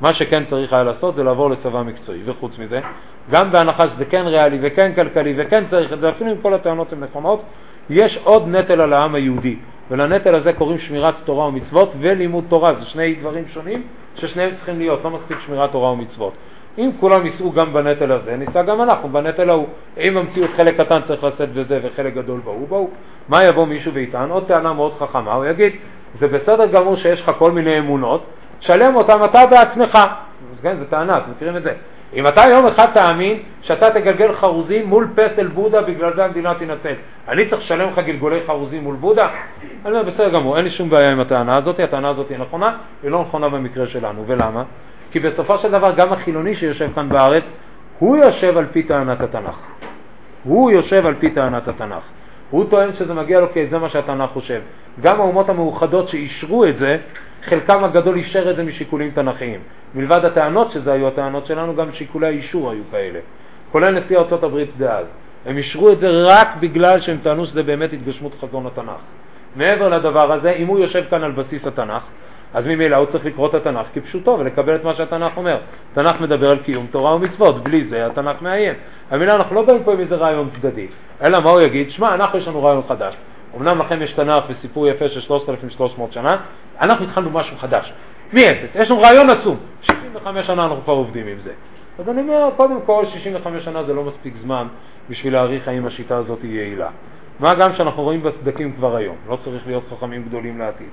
מה שכן צריך היה לעשות זה לעבור לצבא מקצועי. וחוץ מזה, גם בהנחה שזה כן ריאלי וכן כלכלי וכן צריך את זה, אפילו אם כל הטענות הן נכונות, יש עוד נטל על העם היהודי, ולנטל הזה קוראים שמירת תורה ומצוות ולימוד תורה. זה שני דברים שונים ששניהם צריכים להיות, לא מספיק שמירת תורה ומצוות. אם כולם יישאו גם בנטל הזה, ניסע גם אנחנו בנטל ההוא. אם המציאות חלק קטן צריך לשאת בזה וחלק גדול בהו, מה יבוא מישהו ויטען? עוד טענה מאוד חכמה, הוא יגיד, זה בסדר גמור שיש לך כל מיני אמונות, שלם אותם אתה בעצמך. כן, זה טענה, אתם מכירים את זה. אם אתה יום אחד תאמין שאתה תגלגל חרוזים מול פסל בודה, בגלל זה המדינה תנצל, אני צריך לשלם לך גלגולי חרוזים מול בודה? אני אומר, בסדר גמור, אין לי שום בעיה עם הטענה הזאת, הטענה הזאת היא נכונה, היא לא נכונה במקרה שלנו. ולמה? כי בסופו של דבר גם החילוני שיושב כאן בארץ, הוא יושב על פי טענת התנ"ך. הוא יושב על פי טענת התנ"ך. הוא טוען שזה מגיע לו כי זה מה שהתנ"ך חושב. גם האומות המאוחדות שאישרו את זה, חלקם הגדול אישר את זה משיקולים תנ"כיים. מלבד הטענות שזה היו הטענות שלנו, גם שיקולי האישור היו כאלה. כולל נשיא ארצות הברית דאז. הם אישרו את זה רק בגלל שהם טענו שזה באמת התגשמות חזון התנ"ך. מעבר לדבר הזה, אם הוא יושב כאן על בסיס התנ"ך, אז ממילא הוא צריך לקרוא את התנ"ך כפשוטו ולקבל את מה שהתנ"ך אומר. התנ"ך מדבר על קיום תורה ומצוות, בלי זה התנ"ך מאיים. המילה אנחנו לא באים פה עם איזה רעיון צדדי, אלא מה הוא יגיד? שמע, אנחנו יש לנו רעיון חדש. אמנם לכם יש תנ"ך וסיפור יפה של 3,300 שנה, אנחנו התחלנו משהו חדש. מאפס, יש לנו רעיון עצום. 65 שנה אנחנו כבר עובדים עם זה. אז אני אומר, קודם כל 65 שנה זה לא מספיק זמן בשביל להעריך האם השיטה הזאת היא יעילה. מה גם שאנחנו רואים בסדקים כבר היום, לא צריך להיות חכמים גדולים לעתיד.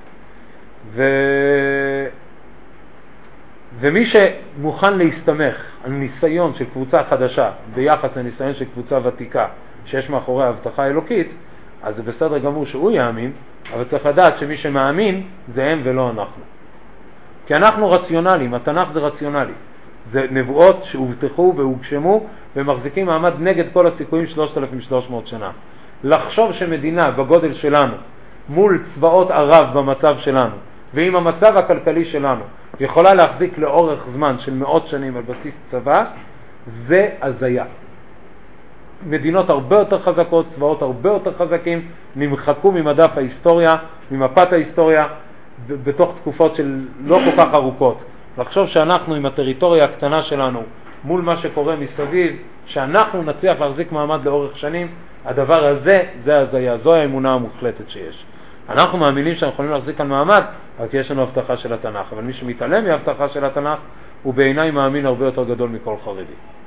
ומי שמוכן להסתמך על ניסיון של קבוצה חדשה ביחס לניסיון של קבוצה ותיקה שיש מאחורי ההבטחה האלוקית, אז זה בסדר גמור שהוא יאמין, אבל צריך לדעת שמי שמאמין זה הם ולא אנחנו. כי אנחנו רציונליים, התנ"ך זה רציונלי. זה נבואות שהובטחו והוגשמו ומחזיקים מעמד נגד כל הסיכויים 3,300 שנה. לחשוב שמדינה בגודל שלנו מול צבאות ערב במצב שלנו ועם המצב הכלכלי שלנו יכולה להחזיק לאורך זמן של מאות שנים על בסיס צבא, זה הזיה. מדינות הרבה יותר חזקות, צבאות הרבה יותר חזקים, נמחקו ממדף ההיסטוריה, ממפת ההיסטוריה, בתוך תקופות של לא כל כך ארוכות. לחשוב שאנחנו עם הטריטוריה הקטנה שלנו מול מה שקורה מסביב, שאנחנו נצליח להחזיק מעמד לאורך שנים, הדבר הזה זה הזיה, זו האמונה המוחלטת שיש. אנחנו מאמינים שאנחנו יכולים להחזיק כאן מעמד, רק יש לנו הבטחה של התנ"ך. אבל מי שמתעלם מהבטחה של התנ"ך, הוא בעיניי מאמין הרבה יותר גדול מכל חרדי.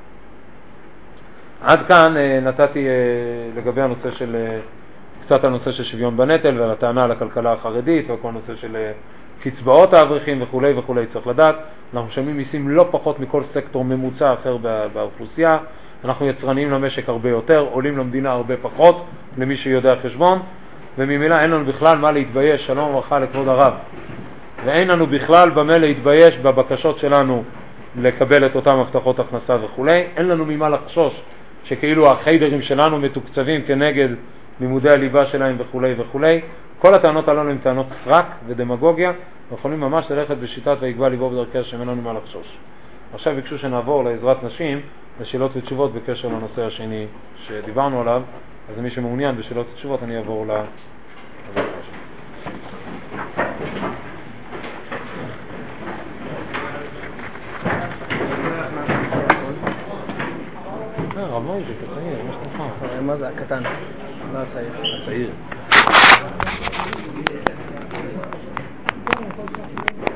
עד כאן נתתי לגבי הנושא של, קצת הנושא של שוויון בנטל, והטענה על הכלכלה החרדית, וכל הנושא של קצבאות האברכים וכו' וכו'. צריך לדעת, אנחנו משלמים מיסים לא פחות מכל סקטור ממוצע אחר באוכלוסייה. אנחנו יצרניים למשק הרבה יותר, עולים למדינה הרבה פחות, למי שיודע חשבון. וממילא אין לנו בכלל מה להתבייש, שלום וברכה לכבוד הרב, ואין לנו בכלל במה להתבייש בבקשות שלנו לקבל את אותם הבטחות הכנסה וכו'. אין לנו ממה לחשוש שכאילו החיידרים שלנו מתוקצבים כנגד לימודי הליבה שלהם וכו' וכו'. כל הטענות הללו הן טענות סרק ודמגוגיה, ויכולים ממש ללכת בשיטת ויגבה ליבו בדרכי השם, אין לנו מה לחשוש. עכשיו ביקשו שנעבור לעזרת נשים, לשאלות ותשובות בקשר לנושא השני שדיברנו עליו. אז מי שמעוניין בשאלות ותשובות, אני אעבור לעזרת השם. רמוי, זה כצעיר, מה שלומך? מה זה הקטן? מה הצעיר? הצעיר.